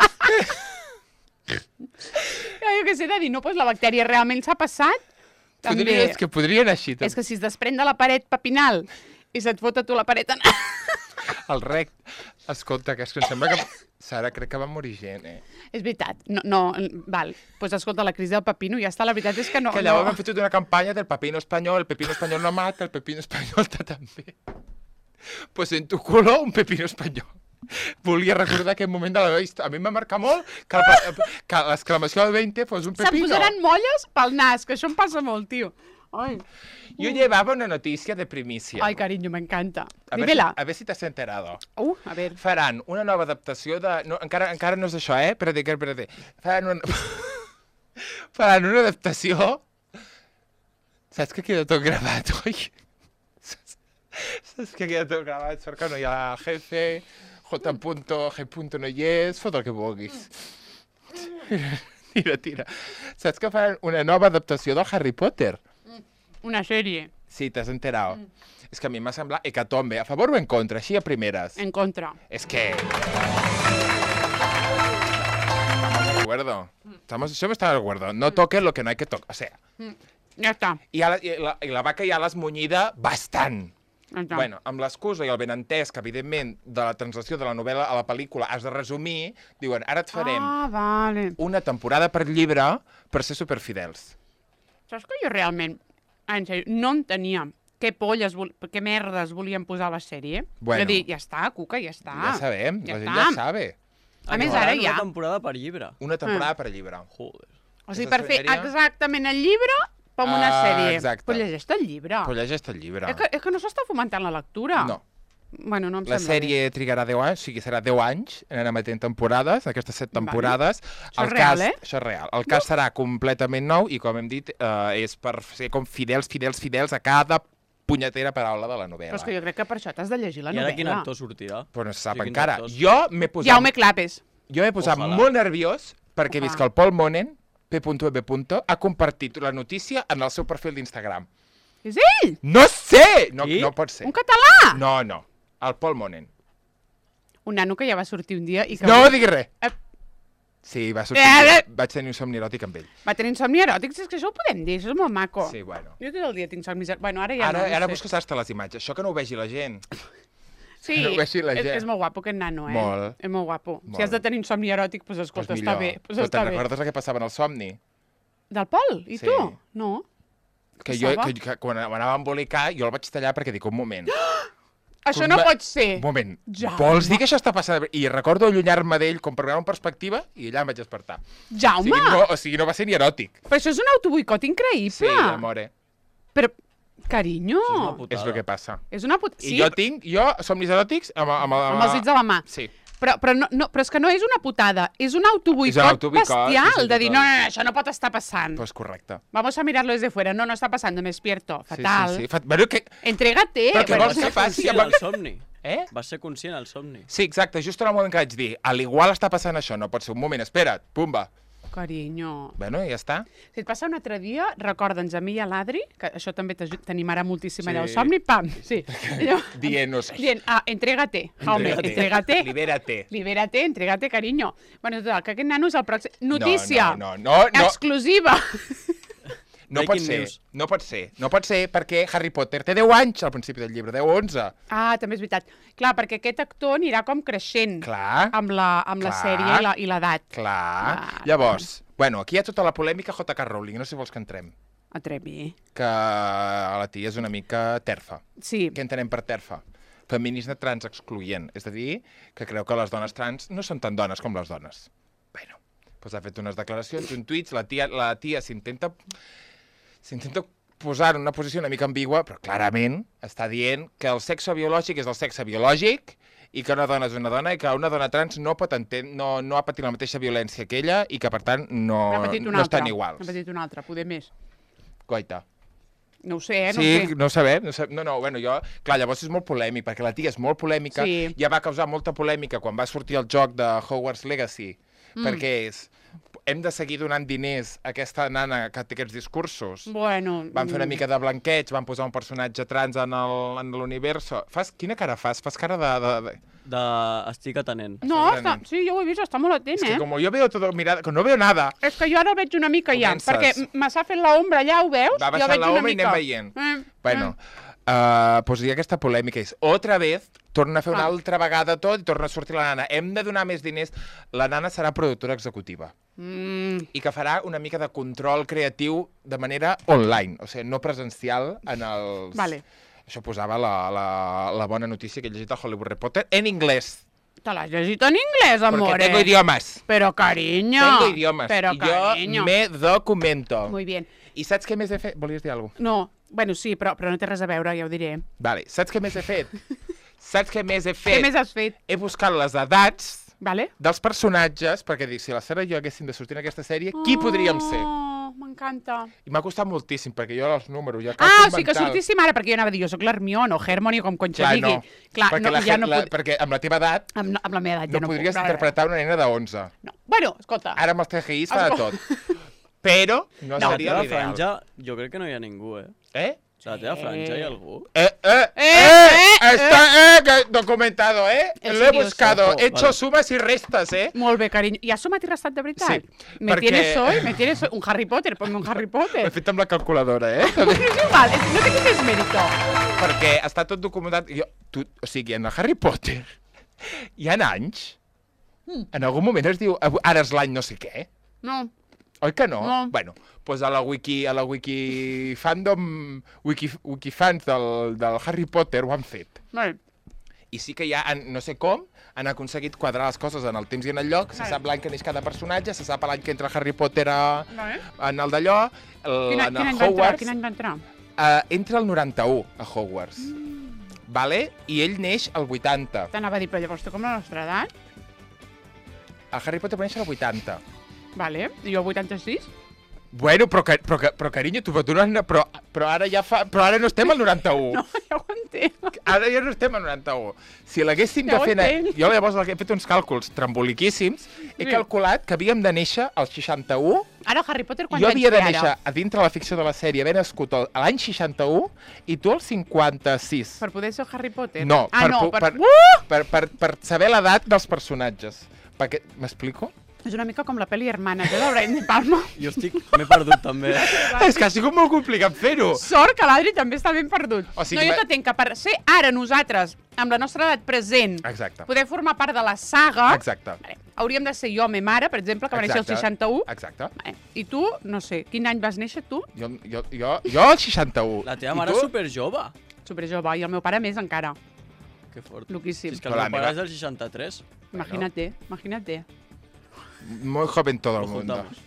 Ja, jo què sé de dir, no, pues la bactèria realment s'ha passat. També. Podria, és que podria anar així. És que si es desprèn de la paret pepinal i se't fot a tu la paret en... El rec... Escolta, que és que em sembla que... Sara, crec que va morir gent, eh? És veritat. No, no, val. Doncs pues escolta, la crisi del pepino ja està. La veritat és que no... Que llavors no. han fet tota una campanya del pepino espanyol, el pepino espanyol no mata, el pepino espanyol està també. Pues en tu culo, un pepino espanyol. Volia recordar aquest moment de la meva història. A mi em va marcar molt que, el, que l'exclamació del veinte fos un Se't pepino. posaran molles pel nas, que això em passa molt, tio. Ai, Yo llevaba una notícia de primicia. ai carinyo, m'encanta. a, ver si, Dímela. a ver si t'has enterado. Uh, a ver. Faran una nova adaptació de... No, encara, encara no és això, eh? Espera't, espera't. Faran una... Faran una adaptació... Saps que queda tot gravat, oi? Saps, saps que queda tot gravat? Sort que no hi ha jefe, J. G. no hi és, fot el que vulguis. Tira, tira. Saps que faran una nova adaptació del Harry Potter? Una sèrie. Sí, t'has enterat. Mm. És que a mi m'ha semblat hecatombe. A favor o en contra? Així a primeres. En contra. Es que... Estamos de acuerdo. Estamos, yo me estaba de acuerdo. No toques lo que no hay que tocar. O sea, Ja està. i, a la, i, la, i la vaca ja l'has munyida bastant. Ja està. Bueno, amb l'excusa i el benentès que, evidentment, de la translació de la novel·la a la pel·lícula has de resumir, diuen, ara et farem Ah, vale. una temporada per llibre per ser superfidels. Saps que jo realment, en sèrio, no entenia què polles, vol... què merdes volien posar a la sèrie? Bueno. És a dir, ja està, Cuca, ja està. Ja sabem, Ja la gent està. ja sabe. A més, Acabaran ara ja. una temporada per llibre. Una temporada per llibre. Joder. O sigui, Aquesta per fer sèrie- exactament el llibre com una Ah, sèrie. exacte. Però llegeix el llibre. Però llegeix el llibre. És que, és que no s'està fomentant la lectura. No. Bueno, no em La sembla sèrie trigarà deu anys, o sigui, serà deu anys, en emetent temporades, aquestes set temporades. Això és real, eh? Això és real. El cas serà completament nou i, com hem dit, eh, és per ser com fidels, fidels, fidels a cada punyetera paraula de la novel·la. Però és que jo crec que per això t'has de llegir la I ara quin novel·la. actor sortirà? Però no se sap Sí, quins encara. actors? Jo m'he posat, Jaume Clapes. jo m'he posat Ojalà. molt nerviós perquè he vist Ojalà. que el Paul Monen, P W, ha compartit la notícia en el seu perfil d'Instagram. És ell? No sé! No, Qui? no pot ser. Un català? No, no. El Paul Monen. Un nano que ja va sortir un dia i que No diguis res. Eh. Sí, va sortir. Eh, eh. Vaig tenir un somni eròtic amb ell. va tenir un somni eròtic. És que això ho podem dir, això és molt maco. Sí, bueno. Jo tot el dia tinc somnis eròtics. Bueno, ara ja Ara, no, no ara sé. busques hasta les imatges. Això que no ho vegi la gent. Sí, no ho vegi la és, gent. és molt guapo aquest nano, eh? Molt. És molt guapo. Molt. Si has de tenir un somni eròtic, doncs escolta, Pues està millor. bé. Pues Però està te'n bé. recordes el que passava en el somni? Del Pol? I Sí. tu? No. Que Què jo, passava? que, que quan m'anava a embolicar, jo el vaig tallar perquè dic, un moment. Això Com no va- pot ser. Un moment. Jaume. Vols dir que això està passant? I recordo allunyar-me d'ell com per veure en perspectiva i allà em vaig despertar. O Jaume! sigui, no, o sigui, no va ser ni eròtic. Però això és un autoboicot increïble. Sí, amore. Però, carinyo, Això és una putada. És el que passa. és una puta... I jo tinc, jo, somnis eròtics amb, amb, amb, amb els dits de la mà. Sí. Però, però, no, no, però és que no és una putada, és un És un autoboicot autoboicot, bestial, sí, sí, de dir, no, total. no, no, això no pot estar passant. Pues correcte. Vamos a mirarlo desde fuera. No, no está pasando, me despierto. Fatal. Sí, sí, sí. Fat... Bueno, que... Entrégate. Però què Però vols vas que ser faci conscient amb- al somni. Eh? Vas ser conscient al somni. Sí, exacte. Just en el moment que vaig dir, a l'igual està passant això, no pot ser. Un moment, espera't, pumba. carinyo. Bueno, ja està. Si et passa un altre dia, recorda'ns a mi i a l'Adri, que això també t'aju- t'animarà moltíssim Sí. allà al somni, pam, sí. Allò- Dient-nos. Dient, ah, entrégate, home, Entrégate. entrégate. Libérate. Libérate, entrégate, carinyo. Bueno, total, que aquest nano és el pròxim... Notícia! No, no, no, no. Exclusiva! No pot Breaking ser, news. no pot ser. No pot ser perquè Harry Potter té deu anys al principi del llibre, deu, onze. Ah, també és veritat. Clar, perquè aquest actor anirà com creixent Clar, amb la, amb la Clar. sèrie i la- i l'edat. clar. Clar. Llavors, bueno, aquí hi ha tota la polèmica J K Rowling, no sé si vols que entrem. Atrevi. Que la tia és una mica terfa. Sí. Què entenem per terfa? Feminisme trans excloent, és a dir, que creu que les dones trans no són tan dones com les dones. Bueno, doncs ha fet unes declaracions, un tuits, la tia, la tia s'intenta s'intenta posar en una posició una mica ambigua, però clarament està dient que el sexe biològic és el sexe biològic i que una dona és una dona i que una dona trans no pot enten no, no ha patit la mateixa violència que ella i que, per tant, no, N'ha patit un no altre. estan iguals. N'ha patit un altre, poder més. Goita. No ho sé, eh? No Sí, ho sé. no sabem, no sabem. No, no, bueno, jo... Clar, llavors és molt polèmic, perquè la tia és molt polèmica. Sí. Ja va causar molta polèmica quan va sortir el joc de Hogwarts Legacy, mm. perquè és... Hem de seguir donant diners a aquesta nana que té aquests discursos. Bueno... Van fer una mm, mica de blanqueig, van posar un personatge trans en el- en l'univers. Fas... Quina cara fas? Fas cara de... de, de... De... Estic atenent. No, Estàs està... atenent. sí, jo ho he vist, està molt atent, És que eh? com jo veo todo mirada... Que no veo nada. És que jo ara el veig una mica ja, Comences. perquè me s'ha fet l'ombra allà, ho veus? Va Jo baixant veig la una ombra i mica. anem veient. Eh, Bueno, eh. uh, pues hi ha aquesta polèmica. És, otra vez, torna a fer una Ah. altra vegada tot i torna a sortir la nana. Hem de donar més diners. La nana serà productora executiva Mm, i que farà una mica de control creatiu de manera online, o sigui, no presencial en els... Vale. Això posava la, la, la bona notícia que he llegit a Hollywood Reporter en inglès. te l'has llegit en inglés, amore. Porque tengo idiomas. Pero cariño. Tengo idiomas. Pero I cariño. jo me documento. Muy bien. I saps què més he fet? Volies dir alguna cosa? No, bueno, sí, però, però no té res a veure, ja ho diré. Vale. Saps què més he fet? Saps què més he fet? Què més has fet? He buscat les edats Vale? dels personatges, perquè dic, si la Sara i jo haguéssim de sortir en aquesta sèrie, qui podríem ser? Oh, m'encanta. I m'ha costat moltíssim, perquè jo els números... Ja Ah, o sigui que sortíssim ara, perquè jo anava a dir, jo soc l'Hermione o Hermione, com conxa Clar, digui. no. Clar, perquè, no, la, ja Her- no la, pod... perquè amb la teva edat amb, no, amb la meva edat no ja no podries puc. interpretar una nena d'onze. No. Bueno, escolta. Ara amb els T G Is fa de tot. Però no, No, A la seria teva l'ideal. franja, jo crec que no hi ha ningú, eh? Eh? A la teva franja hi ha algú? Eh, eh, eh, eh, está eh, que- documentado, eh? Eso Lo he digo, buscado, ojo, he hecho vale. sumas y restas, eh? Molt bé, carinyo. I has sumat i restat de veritat? Sí, Me perquè- tienes hoy, me tienes hoy. Un Harry Potter, ponme un Harry Ho Potter. he fet amb la calculadora, eh? Bueno, és igual, és- no té més mérito. Perquè està tot documentat. Jo, tu, o sigui, en el Harry Potter hi ha anys, en algun moment es diu, "Avui- ara és l'any no sé què, No. oi que no? No. Bueno, doncs a la wiki, a la wiki fandom, wiki, wikifans del, del Harry Potter ho han fet. Vale. I sí que ja, han, no sé com, han aconseguit quadrar les coses en el temps i en el lloc, se Vale. sap l'any que neix cada personatge, se sap l'any que entra Harry Potter a, Vale. en el d'allò, el- Quin, any- en quin el any va entrar? Hogwarts, Quin any va entrar? uh, entra el noranta-u a Hogwarts, vale? I ell neix al vuitanta. T'anava a dir, però llavors tu com la nostra edat? El Harry Potter va néixer al vuitanta. Vale. I jo vuitanta-sis? Bueno, però, ca- però, ca- però carinyo, tu, tu no has, però, però ara ja fa, però ara no estem al noranta-u. No, ja ho entenc. Ara ja no estem al noranta-u. Si l'haguéssim Ja de ho fer... entenc. Jo llavors he fet uns càlculs tramboliquíssims. He Sí. calculat que havíem de néixer al seixanta-u. Ara Harry Potter quants Jo anys havia de té néixer ara? a dintre la ficció de la sèrie, haver nascut al- a l'any seixanta-u i tu al cinquanta-sis. Per poder ser Harry Potter? No, ah, per, no, pu- per... per, Uh! per, per, per saber l'edat dels personatges. Perquè, m'explico? És una mica com la pel·li Hermanes, eh, de Brian De Palma. Jo estic... M'he perdut també. És que ha sigut molt complicat fer-ho. Sort que l'Adri també està ben perdut. O sigui, no, jo va- t'entenc que per ser ara nosaltres, amb la nostra edat present, Exacte. poder formar part de la saga, Exacte. vale, hauríem de ser jo, me mare, per exemple, que va néixer el Exacte. seixanta-u. Exacte. Vale. I tu, no sé, quin any vas néixer tu? Jo, jo, jo, jo al seixanta-u. La teva I mare tu? és superjove. Superjove, i el meu pare més encara. Que fort. Loquíssim. Si és que Però el la meu meva- pare és del seixanta-tres. Imagínate, imagínate. Muy joven todo el Lo mundo. juntamos.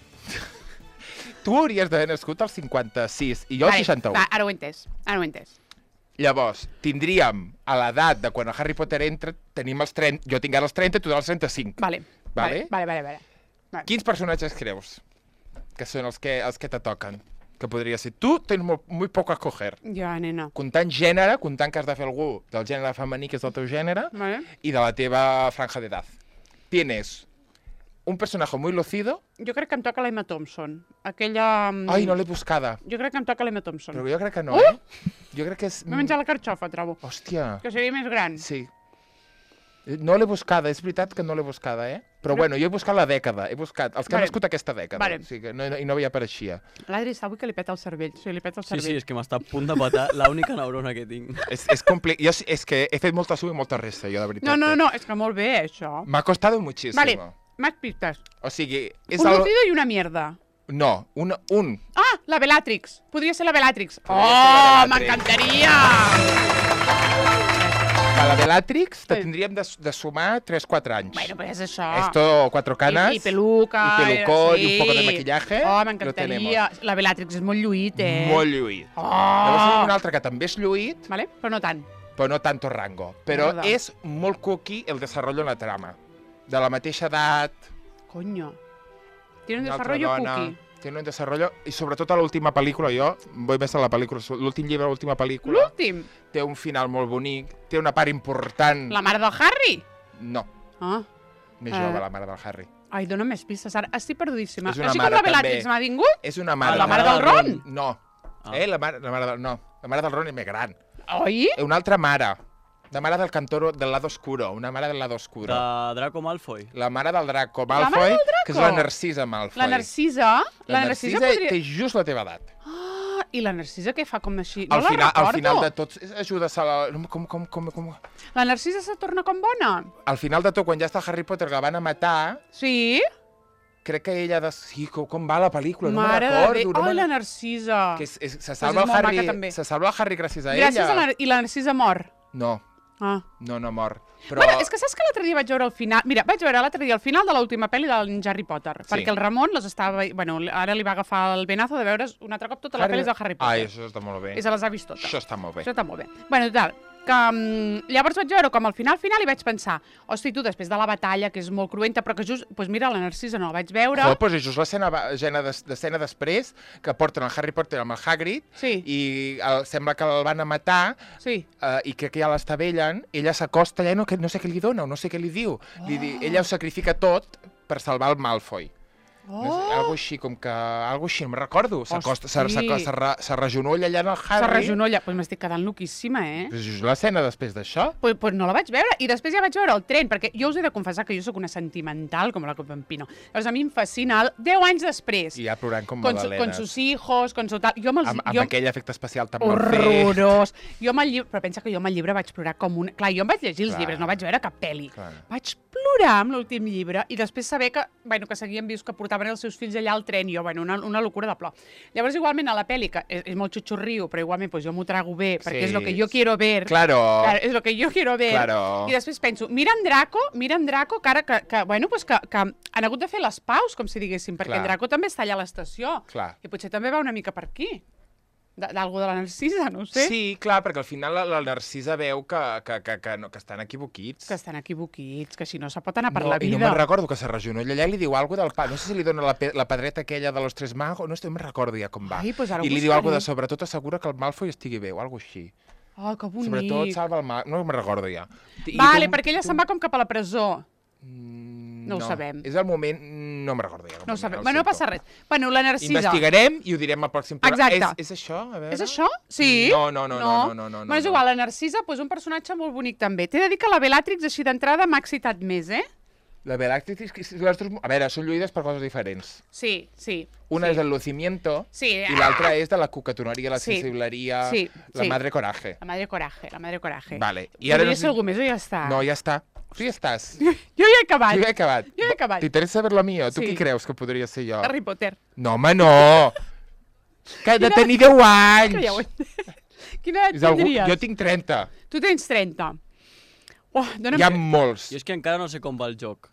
Tu hauries d'haver nascut al cinquanta-sis i jo al Vale, seixanta-u. va, ara ho he entès, ara ho he entès. Llavors, tindríem a l'edat de quan el Harry Potter entra, tenim els trenta, jo tinc ara els trenta, tu dels trenta-cinc. Vale, Vale. vale, vale, vale. vale. vale. Quins personatges creus que són els que, els que te toquen? Que podria ser. Tu tens molt, molt poc a escoger. Ja, nena. Comptant gènere, comptant que has de fer algú del gènere femení, que és del teu gènere, Vale. i de la teva franja d'edat. Tienes un personaje muy lucido. Jo crec que em toca l'Emma Thompson. Aquella... mm, Ai, no l'he buscada. Jo crec que em toca l'Emma Thompson. Però jo crec que no, Uh! eh? Jo crec que és... M'he menjat la carxofa, trobo. Hòstia. Que seria més gran. Sí. No l'he buscada, és veritat que no l'he buscada, eh? Però bueno, jo he buscat la dècada, he buscat els que Vale. han nascut aquesta dècada. Vale. O sigui que no, i no hi apareixia. L'Adri està avui que li peta el cervell. O sigui, li peta el Sí, cervell. sí, és que m'està a punt de patar l'única neurona que tinc. És, és complicat. Jo és que he fet molta suma i molta resta, jo, de veritat. No, no, eh? no, és que molt bé, això. M'ha costado muchísimo. Vale, más pistas. O sigui, és Un el... lucido i una mierda. No, un... un. Ah, la Bellatrix. Podria ser la Bellatrix. Podria Oh, ser la Bellatrix. m'encantaria! A la Bellatrix te Sí. tindríem de, de sumar tres quatre anys. Bueno, pues és això. Esto, cuatro canas. I, i peluca. Y pelucón sí. y un poco de maquillaje. Oh, Lo m'encantaria. tenemos. La Bellatrix és molt lluït, eh? Molt lluït. Oh. Llavors hi ha un altre que també és lluït, Vale? Però no tant. però no tanto rango. Però M'agrada. és molt cookie el desarrollo en la trama. De la mateixa edat, Coño. Tiene un una altra desarrollo dona... cookie. Tiene un desarrollo... I sobretot a l'última pel·lícula, jo vull més a la pel·lícula, l'últim llibre, l'última pel·lícula, L'últim. té un final molt bonic, té una part important... La mare del Harry. No, Ah. més Eh. jove, la mare del Harry. Ai, dona més pistes, ara. Estic perdudíssima. És una Així mare, com la Bellatrix també. m'ha vingut? És una mare... Ah, la mare del Ron? No. Ah. Eh, la mare, la mare del... No, la mare del Ron és més gran. Oi? Una altra mare. La mare del cantor del lado oscuro. Una mare del lado oscuro. De Draco Malfoy. La mare del Draco mare Malfoy, del Draco? que és la Narcisa Malfoy. La Narcisa. La, La Narcisa Narcisa podria... té just la teva edat. Ah, i la Narcisa què fa com així? No al, la final, recordo. al final de tot, ajudes a la... Com, com, com, com... La Narcisa se torna com bona? Al final de tot, quan ja està Harry Potter, que la van a matar, Sí? crec que ella... De... Sí, com, com va la pel·lícula? No Mare me'n de recordo. Déu. No Ai, me'n- la Narcisa. que és, és, se és salva el molt Harry, maca, també. se salva el Harry gràcies a Gràcies ella. a la... I la Narcisa mor. No, Ah. no, no mor. Però... Bueno, és que saps que l'altre dia vaig veure el final... Mira, vaig veure l'altre dia el final de l'última pel·li del Harry Potter, Sí. perquè el Ramon les estava... Bueno, ara li va agafar el venazo de veure's un altre cop totes les Harry- pel·lis de Harry Potter. Ai, això està molt bé. I se les ha vist totes. Això està molt bé. Això està molt bé. Bueno, total, que um, llavors vaig veure com al final, final, i vaig pensar, hosti, tu, després de la batalla, que és molt cruenta, però que just, doncs mira, la Narcisa no la vaig veure. Jo, doncs és just l'escena escena des- l'escena després, que porten el Harry Potter amb el Hagrid, Sí. i el, sembla que el van a matar, Sí. eh, i crec que ja l'estabellen, ella s'acosta allà, no, que no sé què li dona, o no sé què li diu. Li di, ella ho sacrifica tot per salvar el Malfoy. Oh! No sé, algo així, com que... Algo així, no me'n recordo. S'acosta, Hosti. s'ar- s'ar- s'arra- s'arragenolla allà en el Harry. S'arragenolla. Doncs pues m'estic quedant loquíssima, eh? Pues just l'escena després d'això. Pues, pues no la vaig veure. I després ja vaig veure el tren, perquè jo us he de confessar que jo sóc una sentimental, com la Copampino. Llavors a mi em fascina el deu anys després. I ja plorant com con, su, magdalenes. con sus hijos, con su tal... Jo me'ls... Amb, amb jo... aquell efecte especial tan mal fet. Horrorós. Jo amb el llibre... Però pensa que jo amb el llibre vaig plorar com un... Clar, jo em vaig llegir els Clar. llibres, no vaig veure cap pel·li. Clar. Vaig plorar amb l'últim llibre i després saber que, bueno, que seguien vius, que portaven els seus fills allà al tren, i jo, bueno, una, una locura de plor. Llavors, igualment, a la pel·li, que és, és molt xutxurriu, però igualment pues, jo m'ho trago bé, perquè Sí. és el que jo quiero ver. Claro. Claro, és el que jo quiero ver. Claro. I després penso, mira en Draco, mira en Draco, que ara que, que, bueno, pues que, que han hagut de fer les paus, com si diguéssim, perquè Clar. en Draco també està allà a l'estació. Clar. I potser també va una mica per aquí. D- D'algú de la Narcisa, no ho sé. Sí, clar, perquè al final la, la Narcisa veu que, que, que, que, no, que estan equivoquits. Que estan equivoquits, que si no se pot anar per no, la I vida. no me'n recordo que s'arragenolla allà i li diu alguna del pa. No sé si li dona la, pe la pedreta aquella de los tres magos, no, sé, no me'n recordo ja com va. Ai, pues ara ho I li diu buscaré. alguna de sobretot assegura que el Malfoy estigui bé o alguna així. Oh, que bonic. Sobretot salva el mag... No me'n recordo ja. I Vale, tu- perquè ella tu- se'n va com cap a la presó. Mm, No ho sabem. És el moment... No me'n recordo ja. No ho sabem. el Bueno, no sento. passa res. Bueno, la Narcisa... Investigarem i ho direm al pròxim programa. Exacte. És, és això? A veure. És això? Sí? No, no, no, no, no, no, no, Bueno, és no. igual, la Narcisa, pues, un personatge molt bonic també. T'he de dir que la Bellatrix, així d'entrada, m'ha excitat més, eh? La Bellatrix... és que les dues- A veure, són lluïdes per coses diferents. Sí, sí. Una sí. és el lucimiento Sí. i l'altra és de la cucatoneria, la Sí. sensibleria, Sí, la sí. madre coraje. La madre coraje, la madre coraje. Vale. I ara Podria no ser sé- algú més o ja està? No, ja està. Tu ja estàs. Jo ja he acabat. Jo ja he acabat. Jo ja he acabat. T'interessa saber lo mío? Tu Sí. qui creus que podria ser jo? Harry Potter. No, home, no! Que he de tenir deu anys! Que ja ho he entès. Quina edat És algú... tindries? Jo tinc trenta. Tu tens trenta. Oh, dona'm... Hi ha molts. Jo és que encara no sé com va el joc.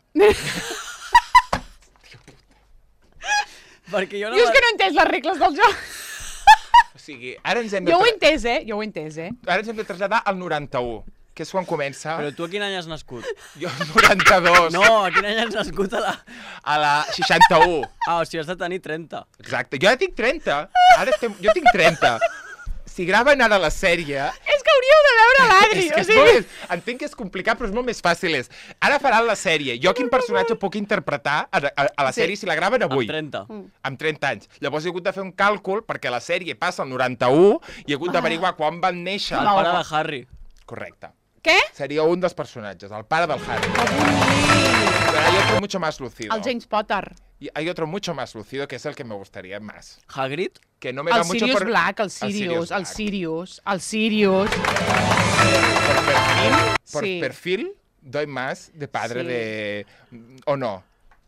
Perquè jo no... Jo és que no he entès les regles del joc. O sigui, ara ens hem de... Jo ho he tra- entès, eh? Jo ho he entès, eh? Ara ens hem de traslladar al noranta-u, que és quan comença... Però tu a quin any has nascut? Jo al noranta-dos. No, a quin any has nascut a la... A la seixanta-u. Ah, o sigui, has de tenir trenta. Exacte. Jo ara tinc trenta. Ara estem... Jo tinc trenta. Si graven ara la sèrie... És que hauríeu de veure l'Adri. És que o és sigui... molt, és, entenc que és complicat, però és molt més fàcil. És. Ara faran la sèrie. Jo quin personatge puc interpretar a, a, a la Sí. sèrie si la graven avui? Amb trenta. Amb trenta anys. Llavors he hagut de fer un càlcul perquè la sèrie passa al noranta-u i he hagut d'averiguar quan van néixer. El pare de Harry. Correcte. Què? Seria un dels personatges, el pare del Harry. Pero hay otro mucho más lucido. El James Potter. Y hay otro mucho más lucido que es el que me gustaría más. Hagrid? Que no me va El mucho Sirius por... Black, el Sirius, el Black. Sirius, el Sirius. Por perfil, por Sí. perfil doy más de padre Sí. de... ¿O no?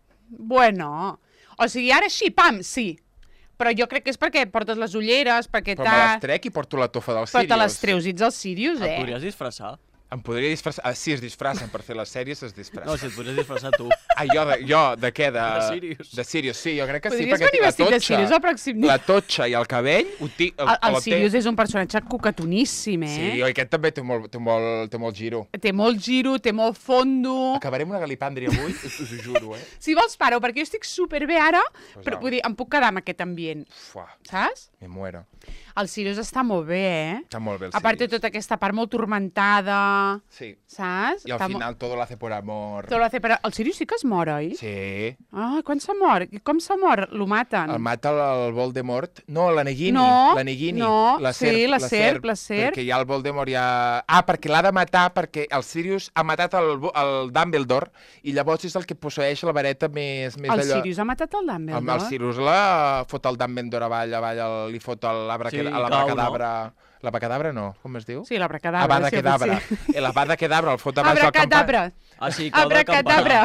Bueno, o sigui, ara sí, pam, sí. Però jo crec que és perquè portes les ulleres, perquè Però me t'ha... les trec i porto la tofa del Però Sirius. te les treus i ets el Sirius, Et eh? podries disfressar? Em podria disfressar... Ah, sí, es disfressen per fer les sèries, es disfressen. No, si et podries disfressar tu. Ah, jo de, jo, de què? De, De Sirius. De Sirius, sí, jo crec que sí, Podries perquè venir la vestit de totxa, Sirius el pròxim dia. la totxa i el cabell... Ho tinc, el, El, el té- Sirius és un personatge coquetoníssim, eh? Sí, oi, aquest també té molt, té molt, té molt giro. Té molt giro, té molt fondo... Acabarem una galipàndria avui, us, us ho juro, eh? Si vols, paro, perquè jo estic superbé ara, Pues però au. vull dir, em puc quedar amb aquest ambient, Fuà, saps? me muero. El Sirius està molt bé, eh? Està molt bé el A part de Sirius. tota aquesta part molt turmentada, Sí, saps? i al Està mo- final todo lo hace por amor. Tot lo hace per... El Sirius sí que es mor, oi? Sí. Ah, quan se mor? Com se mor? Lo maten? El mata el, el Voldemort. No, la Nagini. No, la Nagini. no, la sí, serp, la serp, la serp. Perquè ja el Voldemort ja... Ah, perquè l'ha de matar perquè el Sirius ha matat el, Vo- el Dumbledore i llavors és el que posseeix la vareta més, més El d'allò. Sirius ha matat el El, Dumbledore? el Sirius la fot el Dumbledore avall, avall, el, li fot l'arbre Sí, sí, cau, l'abracadabra... L'abracadabra no, com es diu? Sí, l'abracadabra. Avada sí, Kedavra. sí. El Avada Kedavra, el fot a baix del Abracadabra. campanar. Ah, sí, cau de Abracadabra.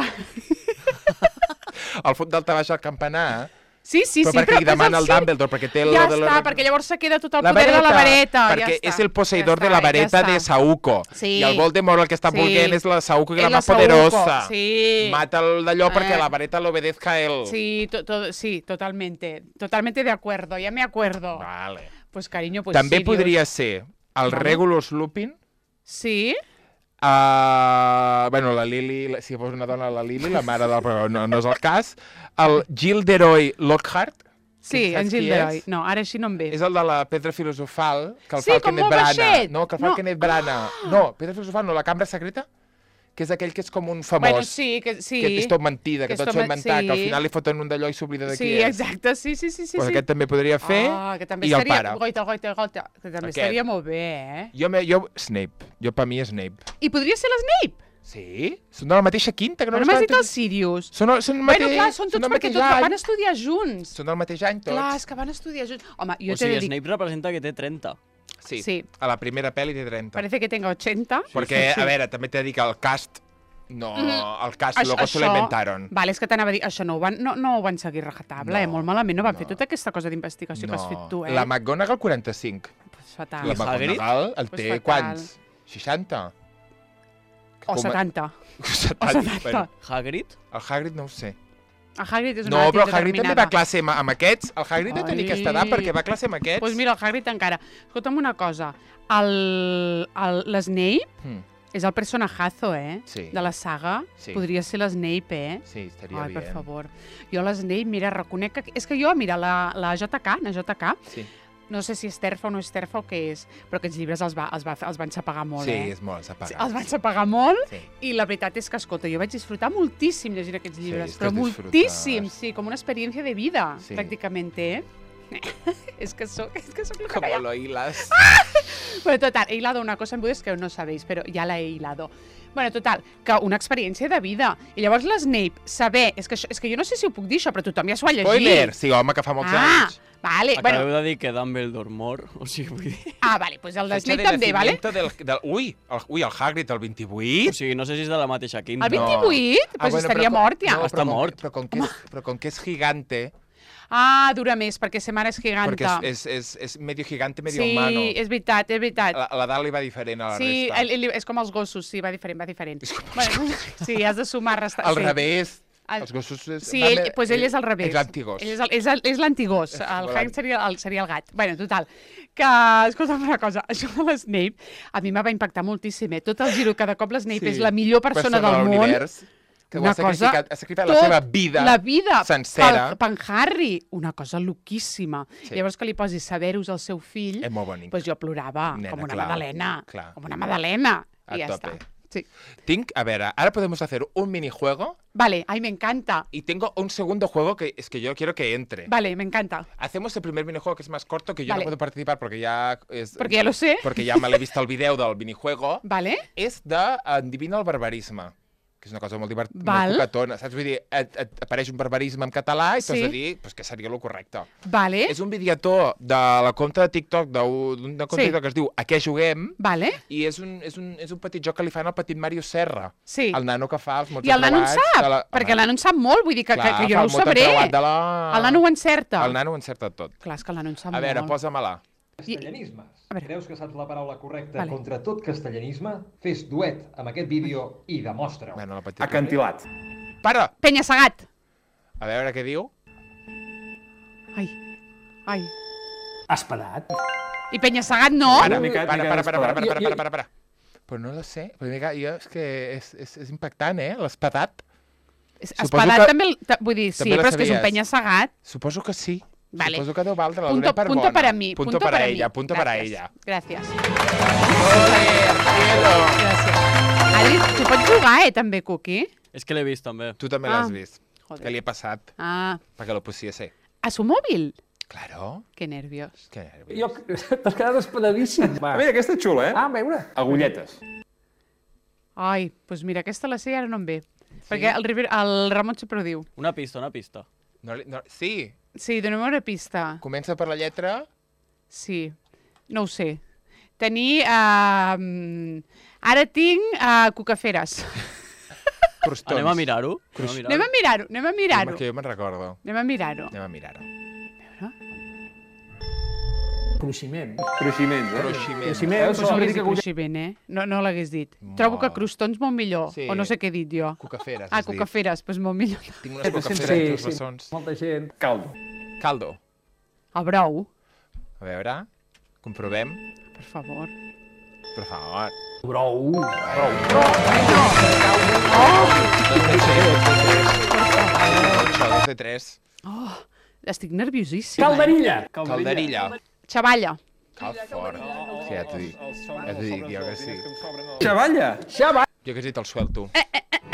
campanar. El fot d'alta baix al campanar. Sí, sí, però sí, perquè però li demana és el Dumbledore, perquè té el... Ja de la- està, perquè llavors se queda tot el La poder de la vareta. perquè ja està. és el posseïdor Ja de la està, vareta ja de està. Saúco. Sí. I el Voldemort el que està Sí. volent és la Saúco, que És és la la més Saúco, poderosa. sí. Mata el d'allò perquè Eh. la vareta lo obedezca a él. Sí, to, to, sí, totalmente. Totalmente de acuerdo, ya me acuerdo. Vale. Pues cariño, pues També Sirius. podria ser el Vale. Regulus Lupin, Sí? Uh, bueno, la Lily, la- si fos una dona, la Lily, la mare del... però no, no és el cas. El Gilderoy Lockhart. Sí, saps en qui Gilderoy. és? No, ara així no em ve. És el de la pedra filosofal, que el Sí, fa el com Kenneth molt Branagh. baixet. No, que el fa No. el Kenneth Branagh. No, pedra filosofal no, la cambra secreta, que és aquell que és com un famós. Bueno, sí, que sí. Que és tot mentida, que, Que és tot tot s'ho men- inventat, que al sí. final li foten un d'allò i s'oblida de Sí, qui és. exacte, sí, sí, sí. sí, Pues sí. aquest també podria fer, Ah, que també i el estaria... pare. Goita, goita, goita, que també Aquest. estaria molt bé, eh? Jo, me, jo, Snape. Jo, per mi, Snape. I podria ser l'Snape? Sí? Són de la mateixa quinta, que no Però m'has m'has dit dit el Sirius. Són, són, el Bueno, mateix, clar, són tots del perquè mateix tots any. van estudiar junts. Són del mateix any, tots. Clar, és que van estudiar junts. Home, jo O t'he sigui, de dir... Snape representa que té trenta. Sí, Sí. a la primera pel·li té trenta. Parece que tenga ochenta. Perquè, Sí. a veure, també t'he de dir que el cast... No, el cast Això- luego se lo inventaron. Vale, és que t'anava a dir, això no ho van, no, no ho van seguir rajatable, No, eh? Molt malament, no van no. fer tota aquesta cosa d'investigació que has fet tu, eh? La McGonagall, quaranta-cinc. Pues fatal. La I Hagrid? McGonagall el Pues té fatal. quants? seixanta? O Com a- setanta. setanta. O setanta. Bueno, Hagrid? el Hagrid no ho sé. El Hagrid és una No, edat però el Hagrid també indeterminada. va a classe amb, amb aquests. El Hagrid no tenia Ai. aquesta edat perquè va a classe amb aquests. Doncs pues mira, el Hagrid encara. Escolta'm una cosa. El- el- L'Snape Hmm, és el personajazo, eh? Sí. De la saga. Sí. Podria ser l'Snape, eh? sí, estaria Ai, bien. per favor. Jo l'Snape, mira, reconec que... És que jo, mira, la, la J K, la J K, Sí, no sé si és terfa o no és terfa o què és, però aquests llibres els, va, els, va, els van sapegar molt, sí eh? és molt Sí, apagat. els van sapegar molt Sí. i la veritat és que, escolta, jo vaig disfrutar moltíssim llegint aquests Sí, llibres, és que però els disfrutes. moltíssim, sí, com una experiència de vida, Sí. pràcticament, eh? és que soc, és que soc lo que Como calla. lo hilas. Bueno, total, he hilado una cosa en Budes que no sabéis, pero ya la he hilado. Bueno, total, que una experiència de vida. I llavors l'Snape, saber... És que, això, és que jo no sé si ho puc dir, això, però tothom ja s'ho ha llegit. Spoiler! Sí, home, que fa molts Ah, anys. vale. Acabeu Bueno, de dir que Dumbledore mor, o sigui, vull dir... ah, vale, pues el Fecha d'Snape de també, vale? nacimiento Del, del, ui, el, ui, el Hagrid, el O vint-i-vuit. sigui, no sé si és de la mateixa quinta. El vint-i-vuit? Ah, Pues bueno, estaria però com- mort, ja. No, Està però com mort. que- Però com, que és, però com que és gigante, Ah, dura més, perquè sa mare és giganta. perquè és, és, és, és medio gigante, medio sí, humano. és veritat, és veritat. La, la dalt li va diferent a la Sí, resta. el, el, és com els gossos, sí, va diferent, va diferent. Bueno, sí, has de sumar, restar. Al sí. revés. El- Els gossos... És, Sí, va ell, me- pues ell és al revés. És l'antigós. Ell és, el, és, el, és l'antigós. El Volant. Hank seria el, seria el gat. Bueno, total, que, escolta'm una cosa, això de l'Snape a mi em va impactar moltíssim, eh? Tot el giro, cada cop l'Snape Sí. és la millor persona, del món. l'univers. Que ho una ha sacrificat, cosa... ha sacrificat la seva vida, la vida sencera. pel, pel Harry. Una cosa loquíssima. Sí. Llavors que li posi Severus al seu fill, És molt bonic. pues jo plorava Nena, com una clar, Madalena. clar. Com una Madalena. A I ja tope. està. Sí. Tinc, a ver, ahora podemos hacer un minijuego Vale, ay, me encanta. y tengo un segundo juego que es que yo quiero que entre. Vale, me encanta. Hacemos el primer minijuego que es más corto, que yo Vale. no puedo participar porque ya es... Porque ya lo sé. Porque ya me l'he vist el vídeo del minijuego. Vale? És de Endivina el barbarisme, que és una cosa molt divertida, Val. molt cucatona, saps? Vull dir, et, et apareix un barbarisme en català i t'has Sí. de dir pues, que seria el correcte. Vale? És un videató de la compte de TikTok, d'una compte Sí. de TikTok que es diu A què juguem, Vale? i és un, és, un, és un petit joc que li fan al petit Mario Serra, Sí. el nano que fa els mots I el nano en encreuats sap, de la... perquè el nano en sap molt, vull dir que, Clar, que, que jo fa no el ho mot sabré. encreuat de la... El nano ho encerta. El nano ho encerta tot. Clar, és que el nano en sap A veure, molt. posa-me-la. Castellanismes. A veure. Creus que saps la paraula correcta Vale. contra tot castellanisme? Fes duet amb aquest vídeo i demostra-ho. Bueno, la petita... Acantilat. Para! Penya-segat. A veure què diu. Ai, ai. Espadat. I penya-segat no? Para, mica- para, mica para, para, para, para, d'esperat. para, para, para, para. Però no lo sé. Però mira, jo és que és, és, és impactant, eh? L'espadat. És- Suposo Espadat que- també, el- ta- vull dir, sí, també la però és que és un sabies. penya-segat. Suposo que sí. Vale. Suposo que deu valdre. La Punto, donem per punto bona. para mí. Punto, Punto para, para ella. mí. Punto para Gracias. ella. Gràcies. Ole, cielo. Gràcies. Adri, tu pots jugar, eh, també, Cookie? És que l'he vist, també. Tu també Ah. l'has vist. Joder. Que li he passat Ah, perquè lo pusiese. a su móvil? Claro. Que nervios. Que nervis. Jo, t'has quedat espadadíssim. Va. A veure, aquesta és xula, eh? Ah, a veure. Agulletes. Ai, doncs pues mira, aquesta la sé i ara no em ve. Perquè el, River, el Ramon sempre ho diu. Una pista, una pista. No, li- no, sí, Sí, donem una pista. comença per la lletra... Sí, no ho sé. Tenir... Uh, ara tinc uh, cucaferes. Crostons. Anem a mirar-ho? Anem a mirar-ho, anem a mirar-ho. Que jo me'n recordo. Anem a mirar-ho. Anem a mirar-ho. Cruiximent. Cruiximents, eh? Cruiximent. Cruiximent. Pues no hagués dit cruiximent, eh? No, no l'hagués dit. Trobo que crostons molt millor. Sí. O no sé què he dit jo. Cucaferes, Ah, has dit. cucaferes, doncs molt millor. Tinc unes cucaferes Sí, entre els sí. bessons. Molta gent. Caldo. Caldo. El brou, A veure, comprovem. per favor. Per favor. Brou. Brou. Dos de tres. Oh, estic nerviosíssima. Calderilla. Calderilla. Xavalla. Cal fort. Sí, ja t'ho dic. Ja t'ho dic, jo que sí. Xavalla. Xavalla. Jo que sí, te'l suelto. Eh,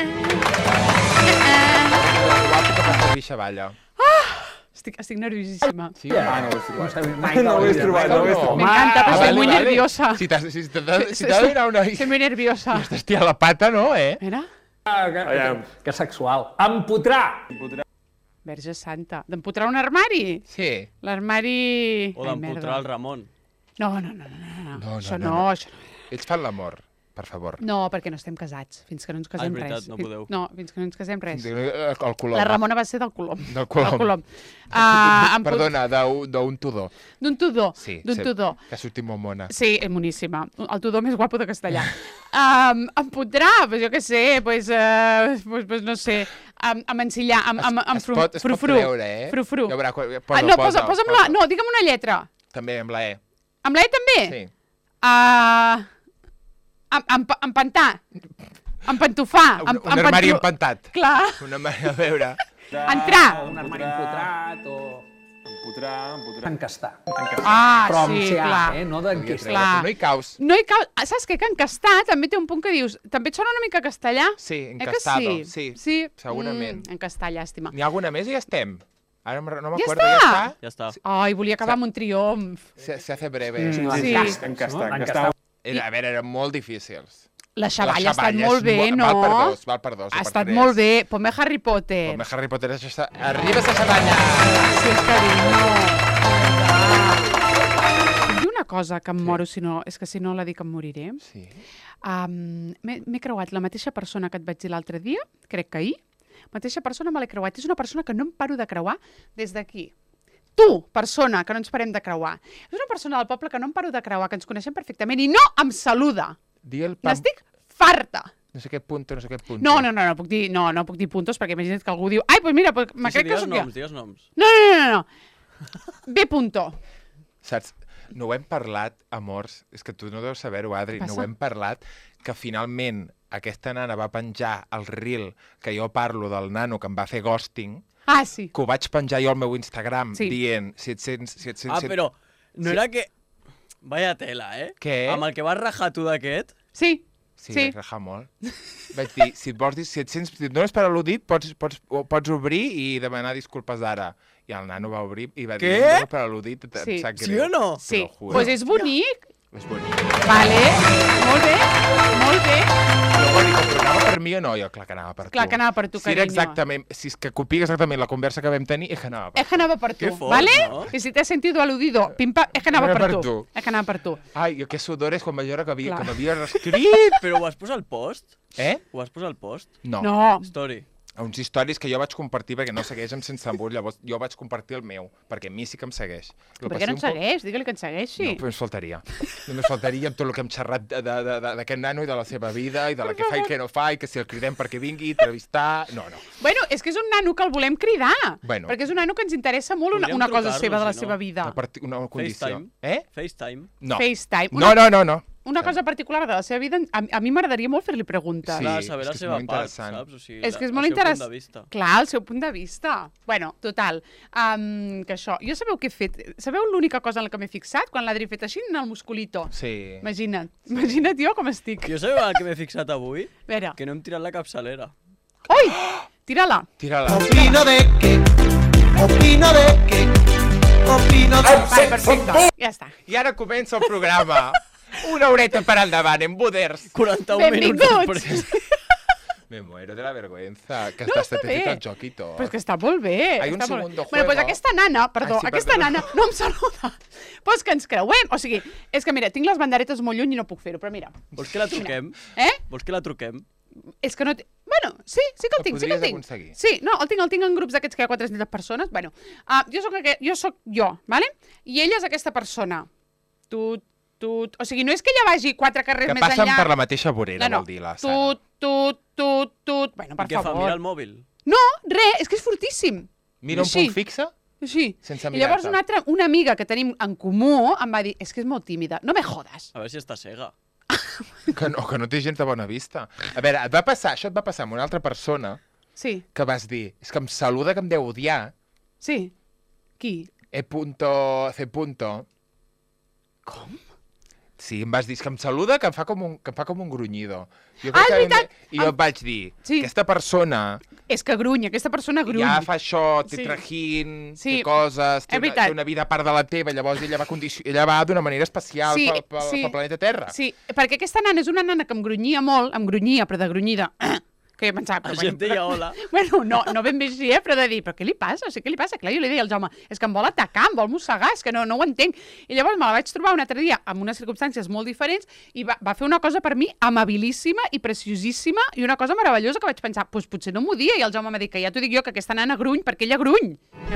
Guapo que fa servir xavalla. Estic, estic nerviosíssima. Sí, Ah, no ho he trobat. No ho he trobat, no ho he trobat. M'encanta, però Ah, soy vale, muy vale. nerviosa. Si t'has si t'ha Sí, si sí, t'ha sí. de donar una... Soy muy nerviosa. Estàs tirant la pata, no, eh? Mira, Ah, que, que, que sexual. Empotrar. Empotrar. Verge Santa. D'empotrar un armari? Sí. L'armari... O Ai, d'empotrar el merda. Ramon. No, no, no, no, no, no. No, no, Això no, no, no. això no. Ells fan l'amor, per favor. No, perquè no estem casats. Fins que no ens casem Ah, és veritat, res. no Fins- podeu. No, fins que no ens casem res. El colom. La Ramona va ser del Colom. Del Colom. Del Colom. Uh, em pot- Perdona, d'un d'un tudor. D'un tudor. Sí, D'un sí, tudor. Que ha sortit molt mona. Sí, és moníssima. El tudor més guapo de castellà. um, em podrà, pues jo què sé, pues, uh, pues, pues no sé, um, amb ensillar, amb, amb, amb es fru, pot, es pot frufru. treure, eh? Frufru. Ja veurà, posa, ah, no, posa, posa, posa'm la... No, digue'm una lletra. També amb la E. Amb la E també? Sí. Uh, em, em, empantar. Empantofar. Un, Em, un armari empantru- empantat. Clar. Un armari, a veure. Entrar. Un armari empotrat o... Empotrar, empotrar. Encastar. Encastar. Ah, Però amb sí, C A, clar. eh? No Podria d'enquistar. treure, però no hi caus. No hi cal... Ah, saps què? Que encastar també té un punt que dius... També et sona una mica castellà? Sí, Eh que encastado. sí? Sí, sí. segurament. Mm, encastar, llàstima. N'hi ha alguna més i ja estem. Ara no Ja m'acordo, està? ja està. Ja està. Ai, volia acabar amb un triomf. Se, se hace breve. Sí. Encastar, encastar, encastar. Era, a veure, eren molt difícils. La xavalla ha estat xavalla molt és bé, mo- no? Val per dos, val per dos. o Ha per estat tres. molt bé. Ponme Harry Potter. Home, Harry Potter és això. Arriba sa xavalla! Gràcies, carinyo. Puc dir una cosa que em moro si no... És que si no la dic em moriré. Sí. Um, M'he m'he creuat la mateixa persona que et vaig dir l'altre dia, crec que ahir, mateixa persona me l'he creuat. És una persona que no em paro de creuar des d'aquí. Tu, persona, que no ens parem de creuar. És una persona del poble que no em paro de creuar, que ens coneixem perfectament i no em saluda. Di el pam... N'estic farta. No sé què punto, no sé què punto. No, no, no, no puc dir, no, no puc dir puntos perquè imagina't que algú diu ai, pues mira, pues, me Sí, sí, crec que digues sóc jo. noms, digues noms. No, no, no, no, no. B punto. Saps? No ho hem parlat, amors, és que tu no deus saber-ho, Adri, Passa. no ho hem parlat, que finalment aquesta nana va penjar el reel que jo parlo del nano que em va fer ghosting, Ah, sí. que ho vaig penjar jo al meu Instagram Sí. dient set-cents... set-cents Ah, però no Sí. era que... Vaya tela, eh? Què? Amb el que vas rajar tu d'aquest... Sí. Sí, Sí. vaig rajar molt. Vaig dir, si et vols dir set-cents, si et dones per al·ludit, pots, pots, ho pots obrir i demanar disculpes ara. I el nano va obrir i va dir, Què? em dono per al·ludit, em Sí. sap Sí greu. o no? Te Sí. lo juro. Doncs pues és bonic. És bonic. Vale. Molt bé. Molt bé. Però bonic, però anava per mi o no? Jo, clar que anava per tu. Clar que anava per tu, si era carinyo. exactament, si és que copia exactament la conversa que vam tenir, és que anava per Es que anava per tu, Que fort, ¿vale? no? Y si te has sentido aludido, pim pam, es que anava Era per per tu. tu. Es que anava per tu. Ai, jo que sudores quan vaig veure que havia- Clar. que m'havia reescrit. Però ho vas posar al post? Eh? Ho vas posar al post? No. No. Story. A uns històries que jo vaig compartir perquè no segueix amb Sense Embut, llavors jo vaig compartir el meu, perquè a mi sí que em segueix. Lo Per què no passé et un poc- segueix? Digue-li que et segueixi. No, però ens faltaria. Només faltaria amb tot el que hem xerrat de- de- de- de- d'aquest nano i de la seva vida i de la que fa i que no fa i que si el cridem perquè vingui a entrevistar... No, no. Bueno, és que és un nano que el volem cridar. Bueno. Perquè és un nano que ens interessa molt una, Podríem una cosa trucar-lo, seva de la si no. seva vida. Una, part... una condició. FaceTime. Eh? FaceTime. No. FaceTime. No, no, no, no. Una cosa particular de la seva vida, a, a mi m'agradaria molt fer-li preguntes. Sí, Clar, saber és la que és seva molt part, interessant. saps? O sigui, És que és la- molt el seu punt interessant. de vista. Clar, el seu punt de vista. Bueno, total. Um, que això. Jo sabeu què he fet? Sabeu l'única cosa en la que m'he fixat? Quan l'Adri ha fet així, en el musculito. Sí. Imagina't. Imagina't jo com estic. Jo sabeu el que m'he fixat avui? A veure. Que no hem tirat la capçalera. Ui! Tira-la. Tira-la. Opino de que, opino de que, opino de Vale, perfecte. Ja està. I ara comença el programa. Una horeta per endavant, en Buders. quaranta-un minuts Benvinguts. després. Me muero de la vergüenza. Que No, hasta està te bé. fet el joc i tot. Però és que està molt bé. Hay un està molt segundo bé. Bueno, pues juego. aquesta nana, perdó, Ai, sí, aquesta perdona. nana no em saluda. Pues que ens creuem. O sigui, és que mira, tinc les banderetes molt lluny i no puc fer-ho, però mira. Vols que la truquem? Eh? Vols que la truquem? És que no... té- Bueno, sí, sí que el El tinc, sí que el podries tinc. aconseguir. Sí, no, el tinc, el tinc en grups d'aquests que hi ha quatre-centes persones. Bueno, uh, jo sóc jo, soc jo, ¿vale? I ella és aquesta persona. Tu, tu... O sigui, no és que ella vagi quatre carrers Que més passen enllà... per la mateixa vorera, no, no. vol dir la Sara. Tu, tu, tu, tu... Bueno, per I què fa? favor. Mira el mòbil? No, res, és que és fortíssim. Mira un Sí. punt fixe? Sí. Sense I llavors mirar-te. una altra, una amiga que tenim en comú em va dir, és que és molt tímida, no me jodes. A veure si està cega. Que no, que no té gens de bona vista. A veure, et va passar, això et va passar amb una altra persona Sí, que vas dir, és que em saluda que em deu odiar, sí. Qui? e punto, c punto. Com? Sí, em vas dir, és que em saluda que em fa com un, que em fa com un grunyido. Jo Ah, crec és que vam veritat! dir- I jo et vaig dir, Sí. aquesta persona És que gruny, aquesta persona gruny. ja fa això, té Sí. trajín, Sí, té coses, té és una, veritat. té una vida a part de la teva, llavors ella va, condici... ella va d'una manera especial Sí, pel, pel, sí. pel planeta Terra. Sí, perquè aquesta nana és una nana que em grunyia molt, em grunyia, però de grunyida, que jo pensava... La Però, gent deia hola. Bueno, no, no ben bé així, eh? Però de dir, però què li passa? O sigui, què li passa? Clar, jo li deia al Jaume, és que em vol atacar, em vol mossegar, és que no, no ho entenc. I llavors me la vaig trobar un altre dia amb unes circumstàncies molt diferents i va, va fer una cosa per mi amabilíssima i preciosíssima i una cosa meravellosa que vaig pensar, doncs potser no m'ho dia, i el Jaume m'ha dit que ja t'ho dic jo, que aquesta nana gruny, perquè ella gruny. Ja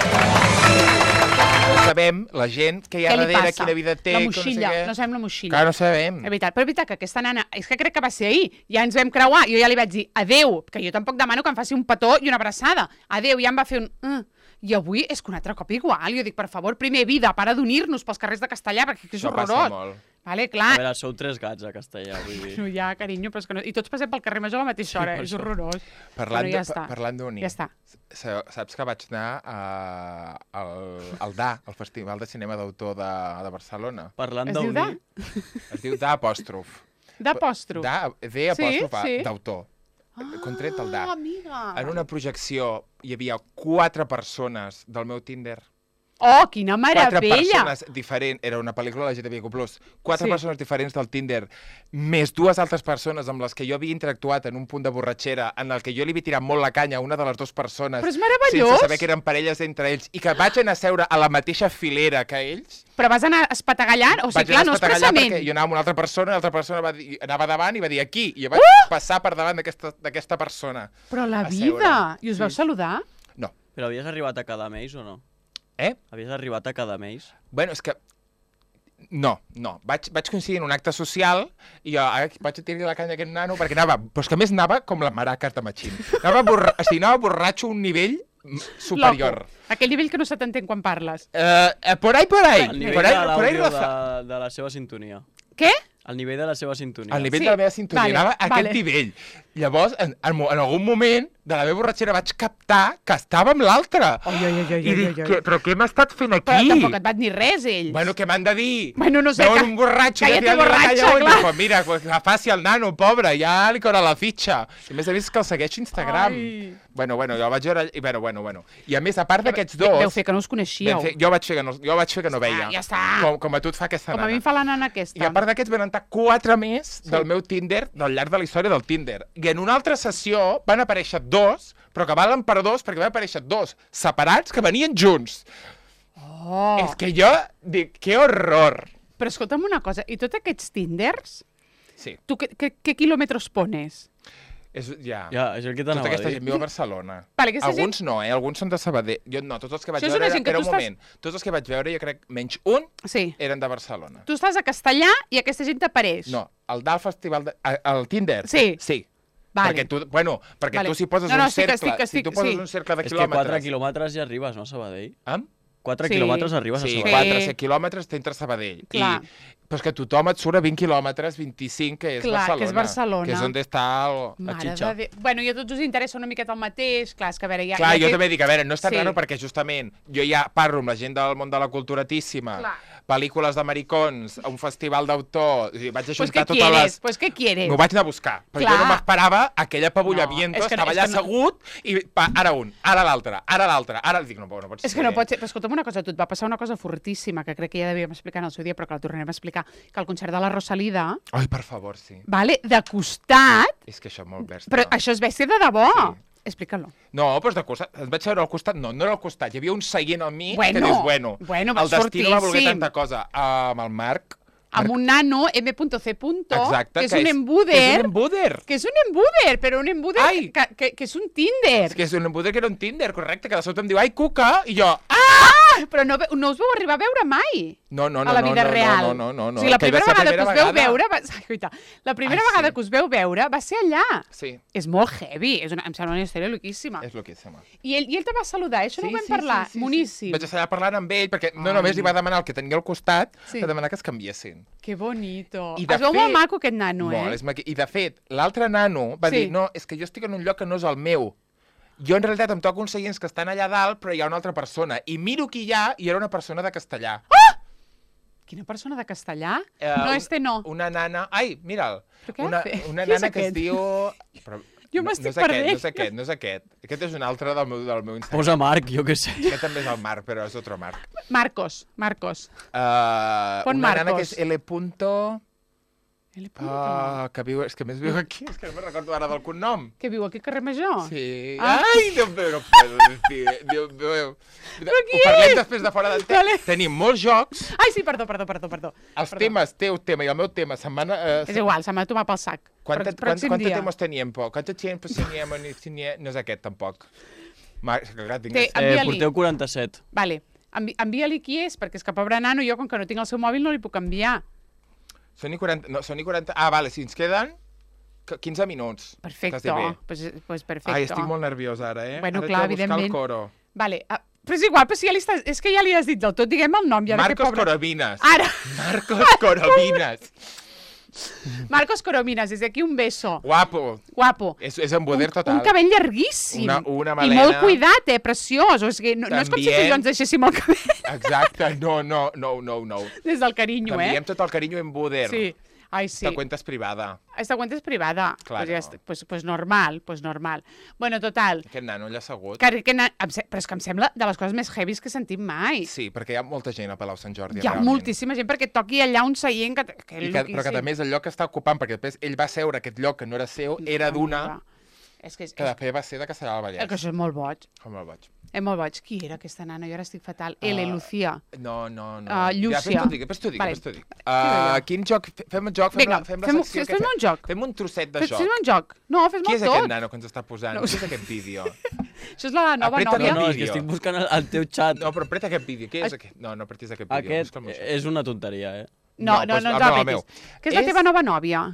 està. No sabem, la gent que hi ha Què li darrere, passa? quina vida té... La que no sé moxilla, què. no sabem la moxilla. Clar, no sabem. És veritat, però és veritat que aquesta nana, és que crec que va ser ahir, ja ens vam creuar, jo ja li vaig dir adeu, que jo tampoc demano que em faci un petó i una abraçada, adeu, ja em va fer un... Uh. I avui és que un altre cop igual, jo dic, per favor, primer vida, para d'unir-nos pels carrers de Castellà, perquè és Això passa horrorós. molt. Vale, A clar. veure, sou tres gats a Castellà, vull dir. No, ja, carinyo, però és que no... I tots passem pel carrer Major a la mateixa hora, per és això. horrorós. Parlant, Bueno, ja de, està. parlant d'unir, Ja està. sa- saps que vaig anar a, al, al D A, al Festival de Cinema d'Autor de, de Barcelona. Parlant Es diu d'unir... Es diu D A apòstrof. D'apòstrof. D, D apòstrof sí. d'autor. Contret el D A. Ah, amiga. En una projecció hi havia quatre persones del meu Tinder. Oh, quina Quatre meravella! persones diferents. Era una pel·lícula L G T B Q plus. Quatre Sí. persones diferents del Tinder, més dues altres persones amb les que jo havia interactuat en un punt de borratxera, en el que jo li havia tirat molt la canya a una de les dues persones, Però és meravellós! sense saber que eren parelles entre ells, i que vaig anar a seure a la mateixa filera que ells. Però vas anar espategallant? O sigui, vaig clar, anar no a espategallar expressament. perquè jo anava amb una altra persona, l'altra persona va dir, anava davant i va dir aquí, i jo vaig Uh! passar per davant d'aquesta d'aquesta persona. Però la a vida! seure. I us vau saludar? No. Però havies arribat a cada mes o no? Eh? Havies arribat a cada mes? Bueno, és que... No, no. Vaig, vaig coincidir en un acte social i jo ah, vaig tirar la canya a aquest nano perquè anava... Però és que a més anava com la maraca de Machín. Anava, borra... o sigui, anava borratxo a un nivell mm, superior. Loco. Aquell nivell que no se t'entén quan parles. Eh, eh, por ahí, por ahí. Al nivell Por ahí, de por ahí l'àudio roza. de, de la seva sintonia. Què? El nivell de la seva sintonia. El nivell Sí, de la meva sintonia vale, anava a vale. aquest nivell. Llavors, en, en, mo- en algun moment de la meva borratxera vaig captar que estava amb l'altre. Ai, ai, ai, ai, I dic, ai, ai. "Què- però què m'ha estat fent aquí? Però tampoc et van dir res, ells. Bueno, què m'han de dir? Bueno, no sé, Veuen ca- un borratxo, cállate, ja borratxo, borratxo, clar. Pues mira, pues, que faci el nano, pobre, ja li caurà la fitxa. I a més a més que el segueixo a Instagram. Ai. Bueno, bueno, jo el vaig veure... I bueno, bueno, bueno. I a més, a part d'aquests Deu dos... fer que no us coneixíeu. vam fer, jo, vaig fer que no, jo vaig fer que no veia. ja està. Com, com a tu et fa aquesta Com a nana. mi em fa la nana aquesta. I a part d'aquests van entrar quatre més del meu Tinder, del llarg de la història del Tinder. I en una altra sessió van aparèixer dos, però que valen per dos, perquè van aparèixer dos separats que venien junts. Oh. És que jo dic, que horror. Però escolta'm una cosa, i tots aquests Tinders, Sí, tu què, què, què quilòmetres pones? és, ja. Ja, és el que Tota t'anava a aquesta dir. gent viu a Barcelona. Vale, aquesta Alguns no, eh? Alguns són de Sabadell. Jo no, tots els que vaig Això és veure... una gent que Era tu un estàs- moment. Tots els que vaig veure, jo crec, menys un, Sí. eren de Barcelona. Tu estàs a Castellà i aquesta gent t'apareix. No, el del festival... De, a- el Tinder. Sí. Sí. Vale. Perquè tu, bueno, perquè Vale. tu si poses No, no, un estic- cercle, estic- si tu estic- poses sí. un cercle de És que quatre quilòmetres... quilòmetres ja arribes, no, a Sabadell? Amb? quatre Sí. quilòmetres arribes a Sí, Sabadell. quatre, set quilòmetres t'entres a Sabadell. Clar. I, però és que tothom et surt a vint quilòmetres, vint-i-cinc, que és Clar, Barcelona. que és Barcelona. Que és on està el, la Mare xitxa. de Déu. Bueno, i a tots us interessa una miqueta el mateix. Clar, és que a veure, ja... Clar, ja jo té- també dic, a veure, no és tan Sí. raro perquè justament jo ja parlo amb la gent del món de la culturatíssima, Clar. pel·lícules d'americons, a un festival d'autor, o sigui, vaig Pues ajuntar què totes quieres? les... Pues què quieres? M'ho vaig anar a buscar, perquè Clar. jo no m'esperava aquell apabullamiento, No, és que no- estava és allà que no- assegut i pa, ara un, ara l'altre, ara l'altre, ara... Dic, no, no pot ser. És que no pot ser... Però escolta'm una cosa, a tu et va passar una cosa fortíssima, que crec que ja devíem explicar en el seu dia, però que la tornarem a explicar, que al concert de la Rosalida, Ai, per favor, sí. vale, de costat, És que això és molt bèstia. però això és bèstia de debò. Sí. Explica-lo. No, doncs de costat, ens vaig veure al costat, no, no era al costat, hi havia un seient al mig Bueno, que dius, bueno, bueno, el vas destí no va voler fortíssim. tanta cosa. Uh, amb el Marc, Amb un nano M C. exacte, que és un embuder, Que és un embuder. que és un embuder, però un embuder Ai. que, que, que és un Tinder. És que és un embuder que era un Tinder, correcte, que de sobte em diu, ai, cuca, i jo, ah! Ah, però no, ve- no us vau arribar a veure mai. No, no, no, a la no, vida no, real. no, no, no, no, O sigui, la que va primera ser la vegada que us primera veu vegada. veure... Va... Ai, guaita. La primera Ai, vegada sí. que us veu veure va ser allà. Sí, És molt heavy, és una, em sembla una història loquíssima. és loquíssima. I ell, I ell te va saludar, això no ho vam parlar, moníssim. Vaig estar allà parlant amb ell, perquè no Ai. només li va demanar el que tenia al costat, Sí. que demanar que es canviessin. Que bonito. I de Es veu fet- molt maco aquest nano, Molt, eh? és maqui... I de fet, l'altre nano va Sí. dir, no, és que jo estic en un lloc que no és el meu. Jo en realitat em toco uns seients que estan allà dalt, però hi ha una altra persona. I miro qui hi ha i era una persona de castellà. Quina persona de castellà? Eh, no, un- este no. Una nana... Ai, mira'l. Però què Una, hace? una Qui és nana que es aquest? diu... Però, Jo no, m'estic no és aquest, perdent. No és aquest, no és aquest. Aquest és un altre del meu, del meu Instagram. Posa Marc, jo què sé. Aquest també és el Marc, però és otro Marc. Marcos, Marcos. Uh, Pon una nana Marcos. que és L. Punto... L. Punto. Uh, que viu... És que a més viu aquí, és que no me'n recordo ara del cognom. Que viu aquí al carrer Major? Sí. Ah. Ai, Déu meu, no puedo decir. Déu meu. qui Ho parlem és? després de fora del Vale. temps. Tenim molts jocs. Ai, sí, perdó, perdó, perdó, perdó. Els Perdó. temes, teu tema i el meu tema, se'n van... Uh, És igual, se'm va tomar pel sac. Quanta, Pro- quant, pròxim quanta dia. temps teníem? Quanta temps teníem? No és aquest, tampoc. Ma, és que clar, tinc... Té- Eh, Envia-li. porteu quaranta-set. Vale, Envi envia-li qui és, perquè és que pobre nano, jo com que no tinc el seu mòbil no li puc enviar. Són i quaranta... No, són i quaranta... Ah, vale, si ens queden quinze minuts. Perfecto, Estàs bé. pues, pues perfecto. Ai, estic molt nerviós ara, eh? Bueno, ara clar, t'he de buscar evidentment. el coro. Vale, ah, però és igual, però si ja li estàs... És que ja li has dit del tot, diguem el nom. Ja de que Marcos pobre... Corominas. Ara, Marcos Corominas. Marcos Corominas, des d'aquí un beso. Guapo. Guapo. És, és embuder un, total. un cabell llarguíssim. Una- una I melena. molt cuidat, eh? Preciós. O sigui, no, no és com si tu i jo ens deixéssim el cabell Exacte, no, no, no, no, no. des del carinyo, eh? T'enviem tot el carinyo en Buder. Sí. Ai, sí. La cuenta és privada. Esta cuenta és privada. Claro. Pues, ja està, pues, pues normal, pues normal. Bueno, total. Aquest nano allà assegut. Que, que, na- em se- però és que em sembla de les coses més heavies que he sentit mai. Sí, perquè hi ha molta gent a Palau Sant Jordi. Hi ha realment. moltíssima gent perquè toqui allà un seient que... que I que, però que també és el lloc que està ocupant, perquè després ell va seure aquest lloc que no era seu, era d'una, És que, és, que és, després va ser de Castellà del és Vallès. que això és molt boig. Com el boig. És molt boig. Qui era aquesta nana? Jo ara estic fatal. L, Ah, Lucía. No, no, no. Uh, Llúcia. Ja, després t'ho dic, després t'ho dic, Vale. després t'ho dic. Qui era Uh, jo? quin joc? Fe- Fem un joc, fem, Vinga, la, fem la fem- secció. fes-me que un joc. Fem un trosset de Fes- joc. Fes-me un joc. No, fes-me Qui és tot. aquest nano que ens està posant? No ho Qui és sé. aquest vídeo? Això és la nova Apreta No, nòvia. no, és que vídeo. estic buscant el, el teu xat. No, però apreta aquest vídeo. Què és aquest? No, no apretis aquest vídeo. Aquest busca'm això. és una tonteria, eh? No, No, no, doncs, no, ah, ens no, el apretis. meu. Que és la És- teva nova nòvia.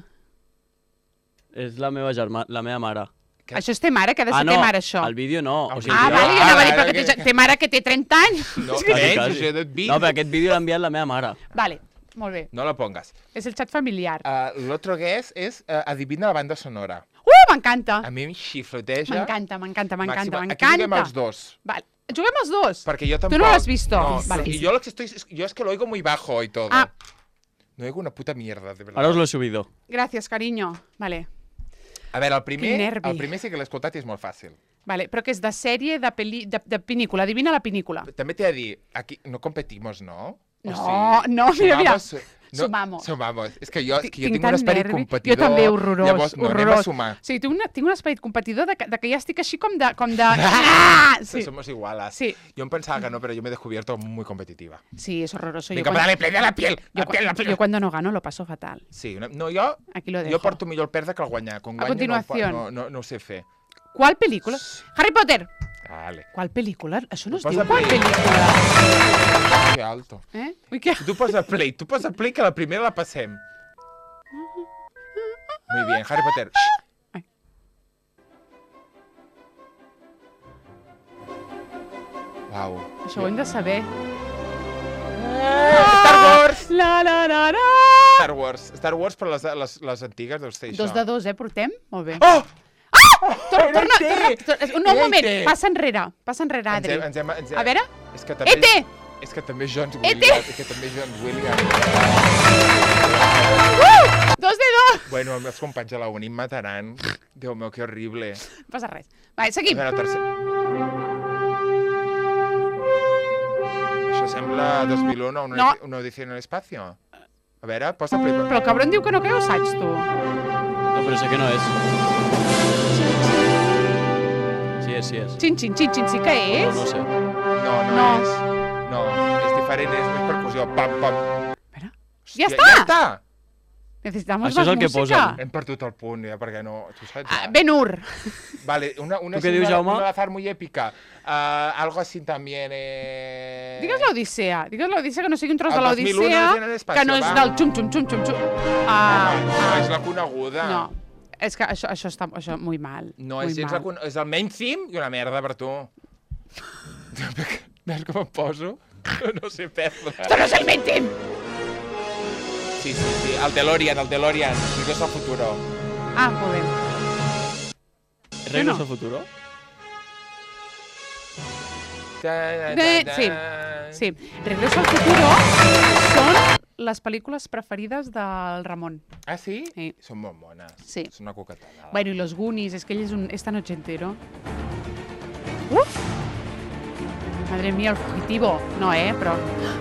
És la meva germana, la meva mare. Què? Això és té mare, que ha de ser Ah, no, té mare, això. el vídeo no. El O sigui, Ah, vídeo- vale, jo Ah, anava a dir, vale, però que que- té, té mare que té trenta anys. No, Quasi, menys, quasi. això de vídeo. No, però aquest vídeo l'ha enviat la meva mare. Vale, Molt bé. No lo pongas. És el xat familiar. Uh, L'altre guess és uh, adivina la banda sonora. Uh, m'encanta. A mi em xifloteja. M'encanta, m'encanta, m'encanta, Màxima. m'encanta. Aquí juguem els dos. Vale. Juguem els dos? Porque yo tampoco... ¿Tú no lo has visto? No, Vale. y yo lo que estoy... Yo es que lo oigo muy bajo y todo. Ah. No oigo una puta mierda, de verdad. Ahora os lo he subido. Gràcies, cariño. Vale. A veure, el primer, Quin nervi. el primer sí que l'he escoltat i és molt fàcil. Vale, però que és de sèrie, de, peli, de, de pinícula. Adivina la pinícula. També t'he de dir, aquí no competimos, no? O No, no, mira, mira. No, Sumamos. Sumamos. És que jo, és que jo Tinc tinc un tant esperit nervi. competidor. Jo també, horrorós. Llavors, no, anem a horrorós. sumar. Sí, tinc, una, tinc un esperit competidor de, que- de que ja estic així com de... Com de... Ah! Sí. Sí. Somos igualas. Sí. Yo pensaba que no, pero yo me he descubierto muy competitiva. Sí, es horroroso. Venga, Yo dale, cuando, play de la piel. La yo, piel, la cu- piel. yo cuando no gano lo paso fatal. Sí, no, no jo, Aquí lo dejo. jo porto millor el perdre que el guanyar. Con A guanyo continuación. No, no, no, no ho sé fer. ¿Cuál película? Harry Potter. Vale. ¿Cuál película? Això no es Posa diu qual play. pel·lícula. Que alto. Eh? Ui, que... Tu posa play, tu posa play que la primera la passem. Muy bien, Harry Potter. Ai. Uau. Això ho hem de saber. Star Wars! La, la, la, la. Star Wars. Star Wars, però les, les, les antigues deu ser això. Dos de dos, eh, portem? Molt bé. Oh! Torna, Era torna, E T! torna, torna. No, un Era moment, E T! passa enrere, passa enrere, Ens Adri. hem, ens hem, ens hem... A veure, És que també... E T! És que també John E T! Williams. És que també John Williams. Uh! Dos de dos! Bueno, els meus companys de la uni em mataran. Déu meu, que horrible. No passa res. Va, A seguim. veure, el tercer... Això sembla dos mil u, una, No. una edició en l'espacio. A veure, posa play. Però el cabron diu que no, que ho saps, tu. No, pero sé que no es. Sí es, sí es. Xin, xin, xin, xin, sí que és. No, no sé. No, no, No. és. No, és diferent, és més percussió. Pam, pam. Espera. Hòstia, Ja està! Ja està! Necesitamos Això és más el que música. posen. Hem perdut el punt, ja, perquè no... Tu saps? Ah, Ja? Ben-Hur. Vale, una, una, ¿Tú qué dius, una, Jaume? una al azar muy épica. Uh, algo así también... Eh... Digues l'Odissea. Digues l'Odissea, que no sigui un tros El de dos mil u no l'Odissea, és en l'espacio, que no és va. del xum, xum, xum, xum, xum. Ah, No, ah, és la coneguda. no. És que això, això està això, muy mal. No, muy és, és, mal. la, con- és el main theme i una merda per tu. Veus com em poso? No sé perdre. Esto no es el Mentim! Sí, sí, sí. El DeLorean, el DeLorean. Regreso al futuro. Ah, molt bé. ¿Es Regreso no. al futuro? De- sí, Sí, Regreso al futuro són les pel·lícules preferides del Ramon. Ah, sí? Sí. Són molt mones. Sí. És una coquetada. Bueno, y los Goonies, es que ell és, un, és tan ochentero. Uf! Madre mía, el fugitivo. No, eh, però...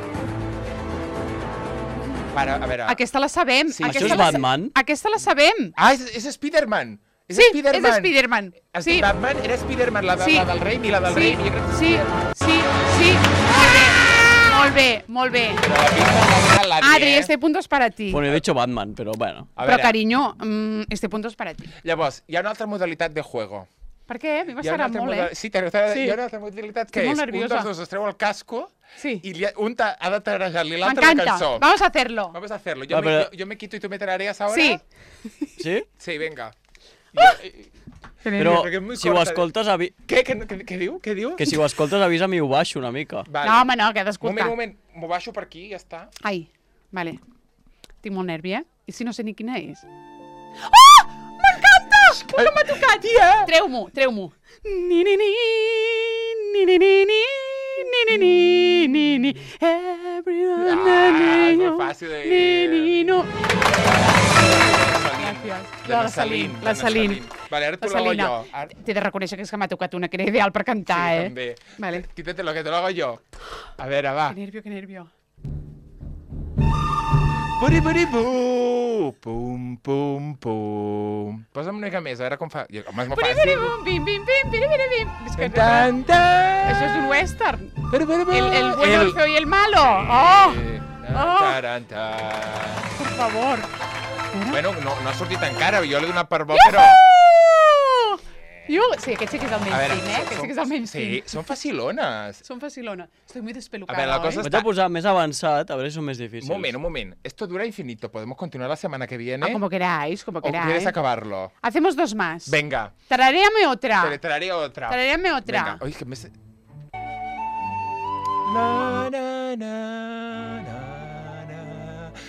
Para, a veure... Aquesta la sabem. Sí. Aquesta Això és la sa- Batman? Aquesta la sabem. Ah, és, és Spider-Man. És Sí, Spider-Man. és Spider-Man. Es Sí. diu Batman era Spider-Man, la, de, Sí. la del rei i la del Sí, rei. Jo crec que és sí, Spider-Man. sí, sí. Molt bé, molt bé, molt bé. Però la pista la de l'Adri, Adri, eh? este punto es para ti. Bueno, yo he dicho Batman, pero bueno. A Però, veure, carinyo, mm, este punto es para ti. llavors, hi ha una altra modalitat de juego. Per què? A mi Hi ha una m'agrada altra molt, moda- eh? Sí, t'agrada- Sí. hi ha una altra modalitat que Estic és molt un nerviosa. dels dos es treu el casco Sí. i li ha, un t'ha- ha de tarejar-li l'altre la M'encanta. cançó. Vamos a hacerlo. Vamos a hacerlo. Yo, Va, me, pero- yo, yo me quito y tú me tarareas ahora. Sí. ¿Sí? Sí, venga. Ah! Jo, eh, Però perquè és muy si ho corta. escoltes, avi... Què, què, què, què diu? Què diu? que si ho escoltes avisa-m'hi i ho baixo una mica. Vale. No, home, no, que ha Un d'escoltar. moment, un moment. M'ho baixo per aquí i ja està. Ai, vale. Tinc molt nervi, eh? I si no sé ni quina és? Oh! M'encanta! Un que m'ha tocat! Tia! Treu-m'ho, treu-m'ho. Ni, ni, ni, ni, ni, ni, ni, ni, ni, ni, ni, everyone, Ah, ni, és no, molt fàcil de ni, dir. ni, no. Gràcies. La Salín, la Salín. Vale, ara La tu lo hago Salina. yo. Ara... T'he de reconèixer que és que m'ha tocat una que era ideal per cantar, Sí, eh? també. Vale. Quítatelo, que te lo hago yo. A veure, va. Que nervio, que nervio. Puri, puri, pum, pum, pum, pum. Posa'm una mica més, a veure com fa. I, home, és molt Puri, puri, fàcil. bum, bim, bim, bim, piri, piri, bim. És que Tan, tan. això és un western. Puri, puri, pum. El, el bueno, el feo y el malo. Oh, Eh, Oh. taran, tan. por favor. Bueno, no, no ha sortit encara, jo l'he donat per bo, però... Uh! Jo, sí, aquest sí que és el A veure, mainstream, eh? Aquest sí que és el mainstream. sí, són facilones. Són facilona. Estoy muy despelucada, A ver, la cosa oi? es- Vaig a posar més avançat, a veure si són més difícils. Un moment, un moment. Esto dura infinito. ¿Podemos continuar la semana que viene? Ah, como queráis, como ¿O quieres queráis. acabarlo? Hacemos dos más. Venga, Tararéame otra. te traeré otra. Tararéame otra. Venga, oye, que me... se- Na, na, na, na, na.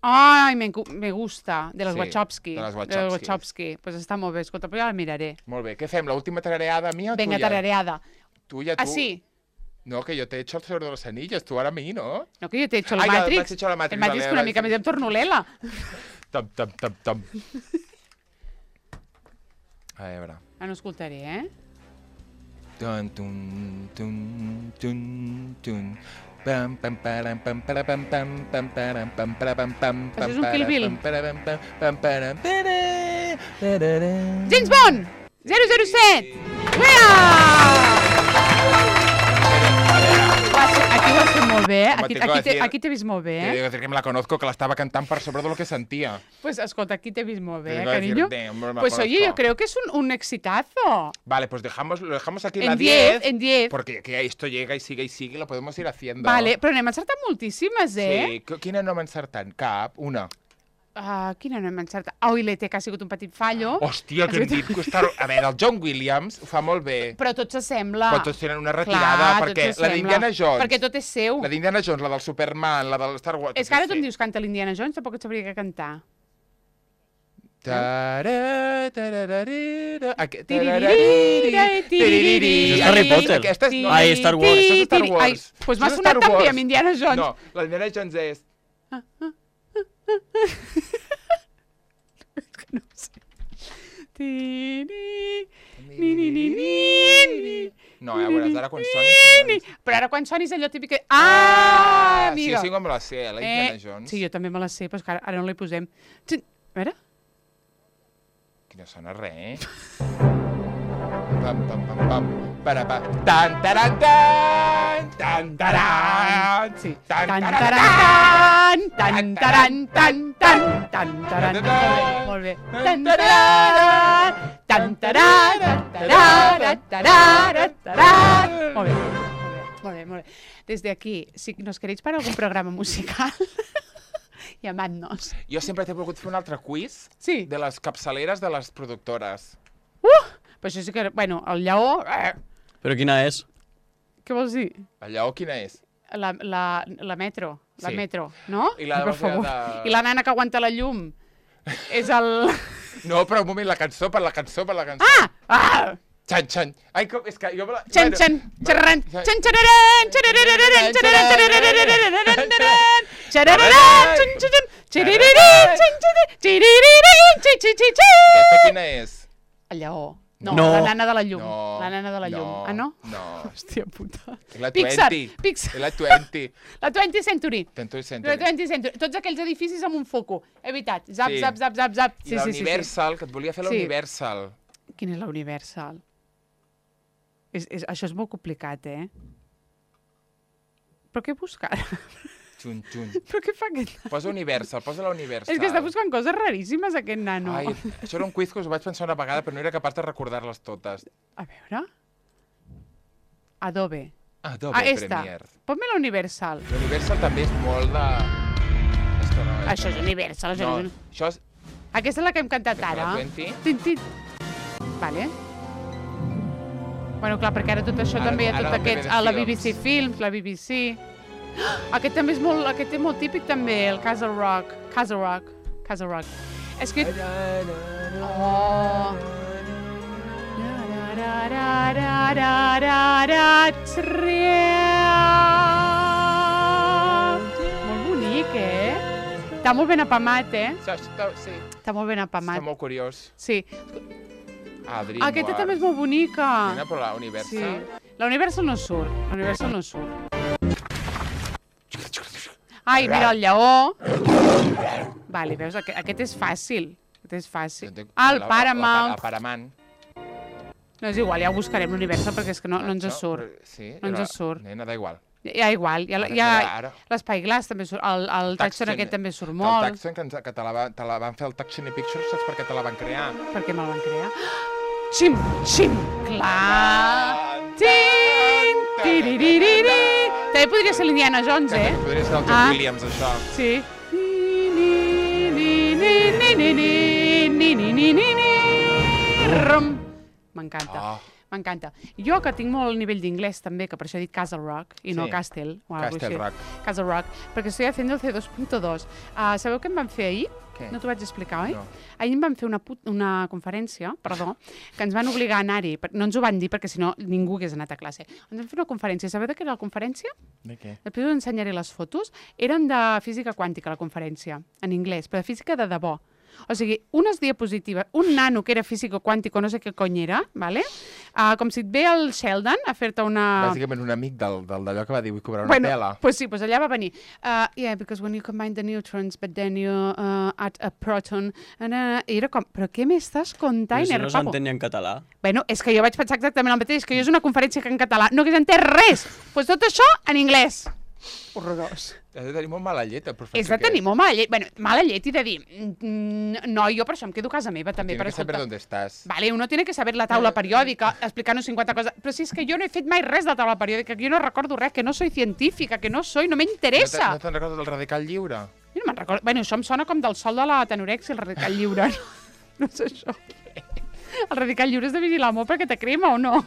Ai, me, me gusta. De les Sí, Wachowski. de les De les Wachowskis. Wachowski. Pues està molt bé, escolta, però ja la miraré. Molt bé, què fem? L'última tarareada mia o Vinga, tuya? tarareada. Tuya, tu. Ah, sí? No, que yo te he hecho el Señor de los Anillos, tú ahora a mí, ¿no? No, que jo t'he hecho el Ai, ja, Matrix. m'has hecho la Matrix, El Matrix, vale, que una vale, mica sí. més em torno l'Ela. Tam, tam, tam, tam. A veure. Ah, no escoltaré, eh? Tun, tun, tun, tun, tun. Pam, pam, param, pam, para, pam, pam, pam, param, pam, para, pam, pam, Això és pam, un Kill para, Bill. pam, para, pam, pam, pam, para, para, para. James Bond! zero zero set! Aquí ho has fet molt bé. Home, Aquí, tengo que aquí, te, decir- aquí t'he vist molt bé, Te digo eh? decir que me la conozco, que la estaba cantando por sobre de lo que sentía. Pues escolta, aquí t'he vist molt bé, Te eh, tengo que cariño? decir, hombre, me Pues conozco. oye, yo creo que es un, un exitazo. Vale, pues dejamos, lo dejamos aquí en En la diez, diez. en diez. Porque que esto llega y sigue y sigue, lo podemos ir haciendo. Vale, però n'hem encertat moltíssimes, eh? Sí, Qu- quina no m'ha encertat? Cap, una. Uh, quina no hem encertat? Oh, i l'E T, que ha sigut un petit fallo. Hòstia, que hem dit que està... A veure, el John Williams ho fa molt bé. Però tot s'assembla. Però tots tenen una retirada, Clar, perquè tot la s'assembla. d'Indiana Jones... Perquè tot és seu. La d'Indiana Jones, la del Superman, la del Star Wars... És que ara tu em dius canta l'Indiana Jones, tampoc et sabria què cantar. Tarà, tarararira, aqu- Tiririra, tararariri, tiririri. Això és Harry Potter. Aquesta és... No, Ai, Star Wars. Això és Star Tiri- Wars. Ai, doncs m'ha Això és sonat Star també Wars. amb Indiana Jones. No, la d'Indiana Jones és... No ho sé. Tiri, ni, ni, ni, ni, No, ja veuràs, ara quan ni, soni... Però ara quan soni és allò típic que... Ah, sí, amiga! sí, com me la sé, la Indiana Jones. Sí, jo també me la sé, però és que ara, ara no li posem. Txin, a veure... Que no sona res, eh? Pam, pam, pam, pam. Para, pa. Tan, taran, tan, tan, taran. Sí. Tan, Tan, taran, taran, tan, taran, tan, tan, tan, taran. Molt bé. Tan, taran, tan, taran, taran, taran, taran. Molt bé. Molt bé, molt bé. Des d'aquí, si nos queréis para algún programa musical, llamadnos. Jo sempre t'he volgut fer un altre quiz Sí. de les capçaleres de les productores. Uh! Però això sí que... Bueno, el lleó... Eh, Però quina és? què vols dir? La lleó quina és? La, la, la metro, la Sí. metro, no? I la per de- favor. de- I la nana que aguanta la llum. És el... No, però un moment, la cançó, per la cançó, per la cançó. Ah! Ah! Xan, xan. Ai, com, és que jo... me la- Xan, bueno, xan, va- xarran, xan- xan, xararán, xararararán, xararán, xararararán, xarararán, xan, xan, xan, xiririrín, xan, xan, xan, xiririrín, xi, xi, xi, xi. Aquesta quina és? El lleó. No, No. la nana de la llum. No. La nana de la llum. no, Ah, no? No. Hòstia puta. És la Pixar, vint. Pixar. És la vint. La twentieth Century. Century La Century. twentieth Century. Tots aquells edificis amb un foco. He veritat. Zap, Sí. zap, zap, zap, zap. I la Universal, que et volia fer la Sí. Universal. Quina és la Universal? És, és, això és molt complicat, eh? Però què busca? Xun, xun. Però què fa aquest nano? Posa Universal, posa la Universal. És que està buscant coses raríssimes, aquest nano. Ai, això era un quiz que us ho vaig pensar una vegada, però no era capaç de recordar-les totes. A veure... Adobe. Adobe Ah, esta. Premiere. Ponme la Universal. L'Universal també és molt de... Esto no, esto Això és no. Universal. Això No, no és... això és... Aquesta és la que hem cantat La ara. twenty? Tin, tin. Vale. Bueno, clar, perquè ara tot això Ara- també hi ha ara tot el B B aquests... C A la B B C Films. Films, la B B C... Ah, aquest també és molt, aquest és molt típic també, el Castle Rock. Castle Rock. Castle Rock. És que... Oh... Molt bonic, eh? Està molt ben apamat, eh? Això està, sí, Està molt ben està apamat. molt curiós. Sí. Ah, Dreamworks. Aquesta també és molt bonica. Mira, però la Sí. Universal... La Universal no surt. La Universal no surt. Ai, mira, el lleó. Vale, veus? Aquest, aquest és fàcil. Aquest és fàcil. Ah, el La- Paramount. La, la Paramount. No és igual, ja ho buscarem, l'Universal, perquè és que no, no ens Això, surt. però- Sí, No ens era- surt. Nena, da igual. Ja, igual. Ja, Ara, ja, mira, ara. l'Espai Glass també surt. El, el Taxon aquest també surt El molt. Taxon, que, ens, que te, la va, te la van fer el Taxon i Pictures, saps per què te la van crear? Per què me'l van crear? Xim, xim, clar. Tin, tiriririri. També podria ser l'Indiana Jones, Que eh? podria ser el John Ah. Williams, això. Sí. Ni, ni, ni, ni, ni, ni, ni, ni, ni, ni, ni, rum. M'encanta. Oh. m'encanta. Jo, que tinc molt nivell d'inglès també, que per això he dit Castle Rock i no Sí. Castle. O alguna Castle així. Rock. Castle Rock, perquè estoy haciendo el C dos punto dos. Uh, sabeu què em van fer ahir? Què? No t'ho vaig explicar, oi? No. Ahir em van fer una, put una conferència, perdó, que ens van obligar a anar-hi. per- No ens ho van dir perquè, si no, ningú hagués anat a classe. Ens van fer una conferència. Sabeu de què era la conferència? De què? Després us ensenyaré les fotos. Eren de física quàntica, la conferència, en anglès, però de física de debò. O sigui, unes diapositives, un nano que era físico quàntico, no sé què cony era, ¿vale? Uh, com si et ve el Sheldon a fer-te una... Bàsicament un amic del, del d'allò que va dir vull cobrar una Bueno, pela. pues sí, pues allà va venir. Uh, yeah, because when you combine the neutrons, but then you uh, add a proton... And, uh, I era com, però què m'estàs contant? Però si Era no papo. s'entén ni en català. Bueno, és que jo vaig pensar exactament el mateix, que jo és una conferència que en català no hagués entès res. Doncs pues tot això en anglès. Horrorós. Has de tenir molt mala llet, el professor. És de tenir molt mala llet. Bueno, mala llet i de dir, mm, no, jo per això em quedo a casa meva també. Tiene Per que saber escoltar. dónde estás. Vale, uno tiene que saber la taula periòdica, explicar-nos cinquanta coses. Però si és que jo no he fet mai res de la taula periòdica, que jo no recordo res, que no soy científica, que no soy, no No m'interessa. te- no te'n recordes del radical lliure? Jo no me'n recordo. Bueno, això em sona com del sol de la tenorexia, el radical lliure. No, no és això. El radical lliure és de vigilar l'amor perquè te crema o no?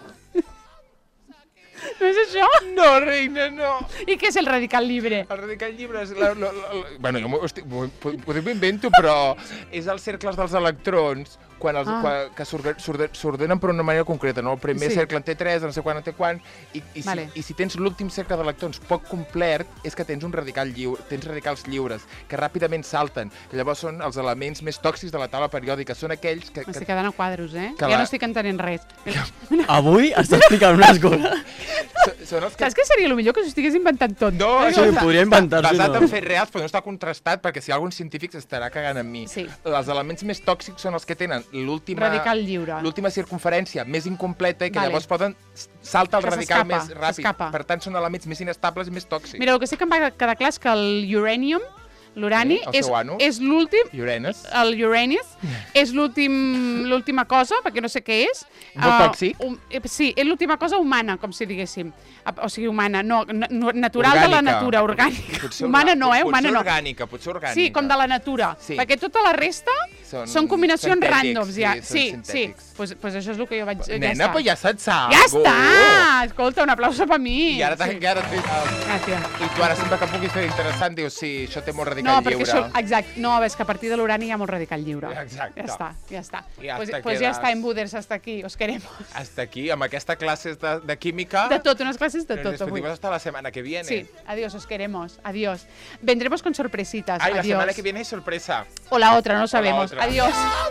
No és això? No, reina, no. I què és el radical lliure? El radical llibre és... La, la, la, la... Bueno, jo m'ho estic- m'ho- potser m'ho invento, però és els cercles dels electrons quan els, Ah. ah. quan, que s'orde- s'orde- s'ordenen per una manera concreta, no? El primer Sí. sí. cercle en té tres, no sé quan en té quan, i, i, si, Vale. i si tens l'últim cercle d'electrons poc complet, és que tens un radical lliure, tens radicals lliures, que ràpidament salten, que llavors són els elements més tòxics de la taula periòdica, són aquells que... M'estic que quedant a quadros, eh? Que Ja la- no estic entenent res. Avui està explicant unes coses. són, són els que... Saps què seria el millor? Que s'ho estigués inventant tot. No, Sí, això està- podria està inventar-s'ho, basat no? en fets reals, però no està contrastat, perquè si algun científic s'estarà cagant amb mi. Sí. Els elements més tòxics són els que tenen l'última... Radical lliure. L'última circunferència més incompleta i que Vale. llavors poden saltar el Que radical s'escapa, més ràpid. s'escapa. Per tant, són elements més inestables i més tòxics. Mira, el que sí que em va quedar clar és que el uranium, l'urani, Sí, el és, seu anus. és l'últim... Uranus. El Uranus és l'últim l'última cosa, perquè no sé què és. Molt Ah, tòxic? um, eh, sí, és l'última cosa humana, com si diguéssim. Ah, o sigui, humana, no, na- no natural de la Orgànica. natura, orgànica. Potser Humana orgà- no, eh? Humana potser no. orgànica, potser orgànica. Sí, com de la natura. Sí. Perquè tota la resta Són són combinacions sintètics, ràndoms, ja. sí, són Sí, sí. sintètics. Pues, pues això és el que jo vaig... ja Nena, està. però ja saps Ja algo. està! Escolta, un aplauso per mi. I ara, sí. I ara sí, uh, Gràcies. i tu ara sempre que puguis fer interessant dius, sí, això té molt radical No, perquè lliure. això... Exacte. No, és que a partir de l'urani hi ha molt radical lliure. Exacte. Ja està, ja està. Ja pues, te pues ja quedas. està, en Buders, hasta aquí. Os queremos. Hasta aquí, amb aquesta classe de, de química. De tot, unes classes de Nos tot avui. despedimos hasta la semana que viene. Sí, adiós, os queremos. Adiós. Vendremos con sorpresitas. Ay, la adiós. semana que viene hay sorpresa. O la otra, no lo sabemos. otra. Adiós.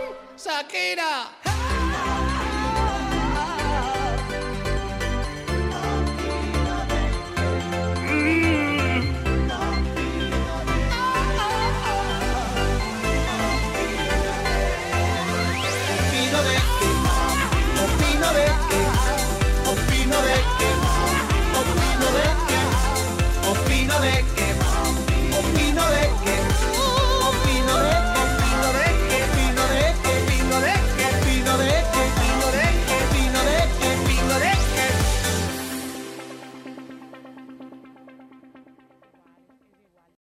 Shakira. Mm.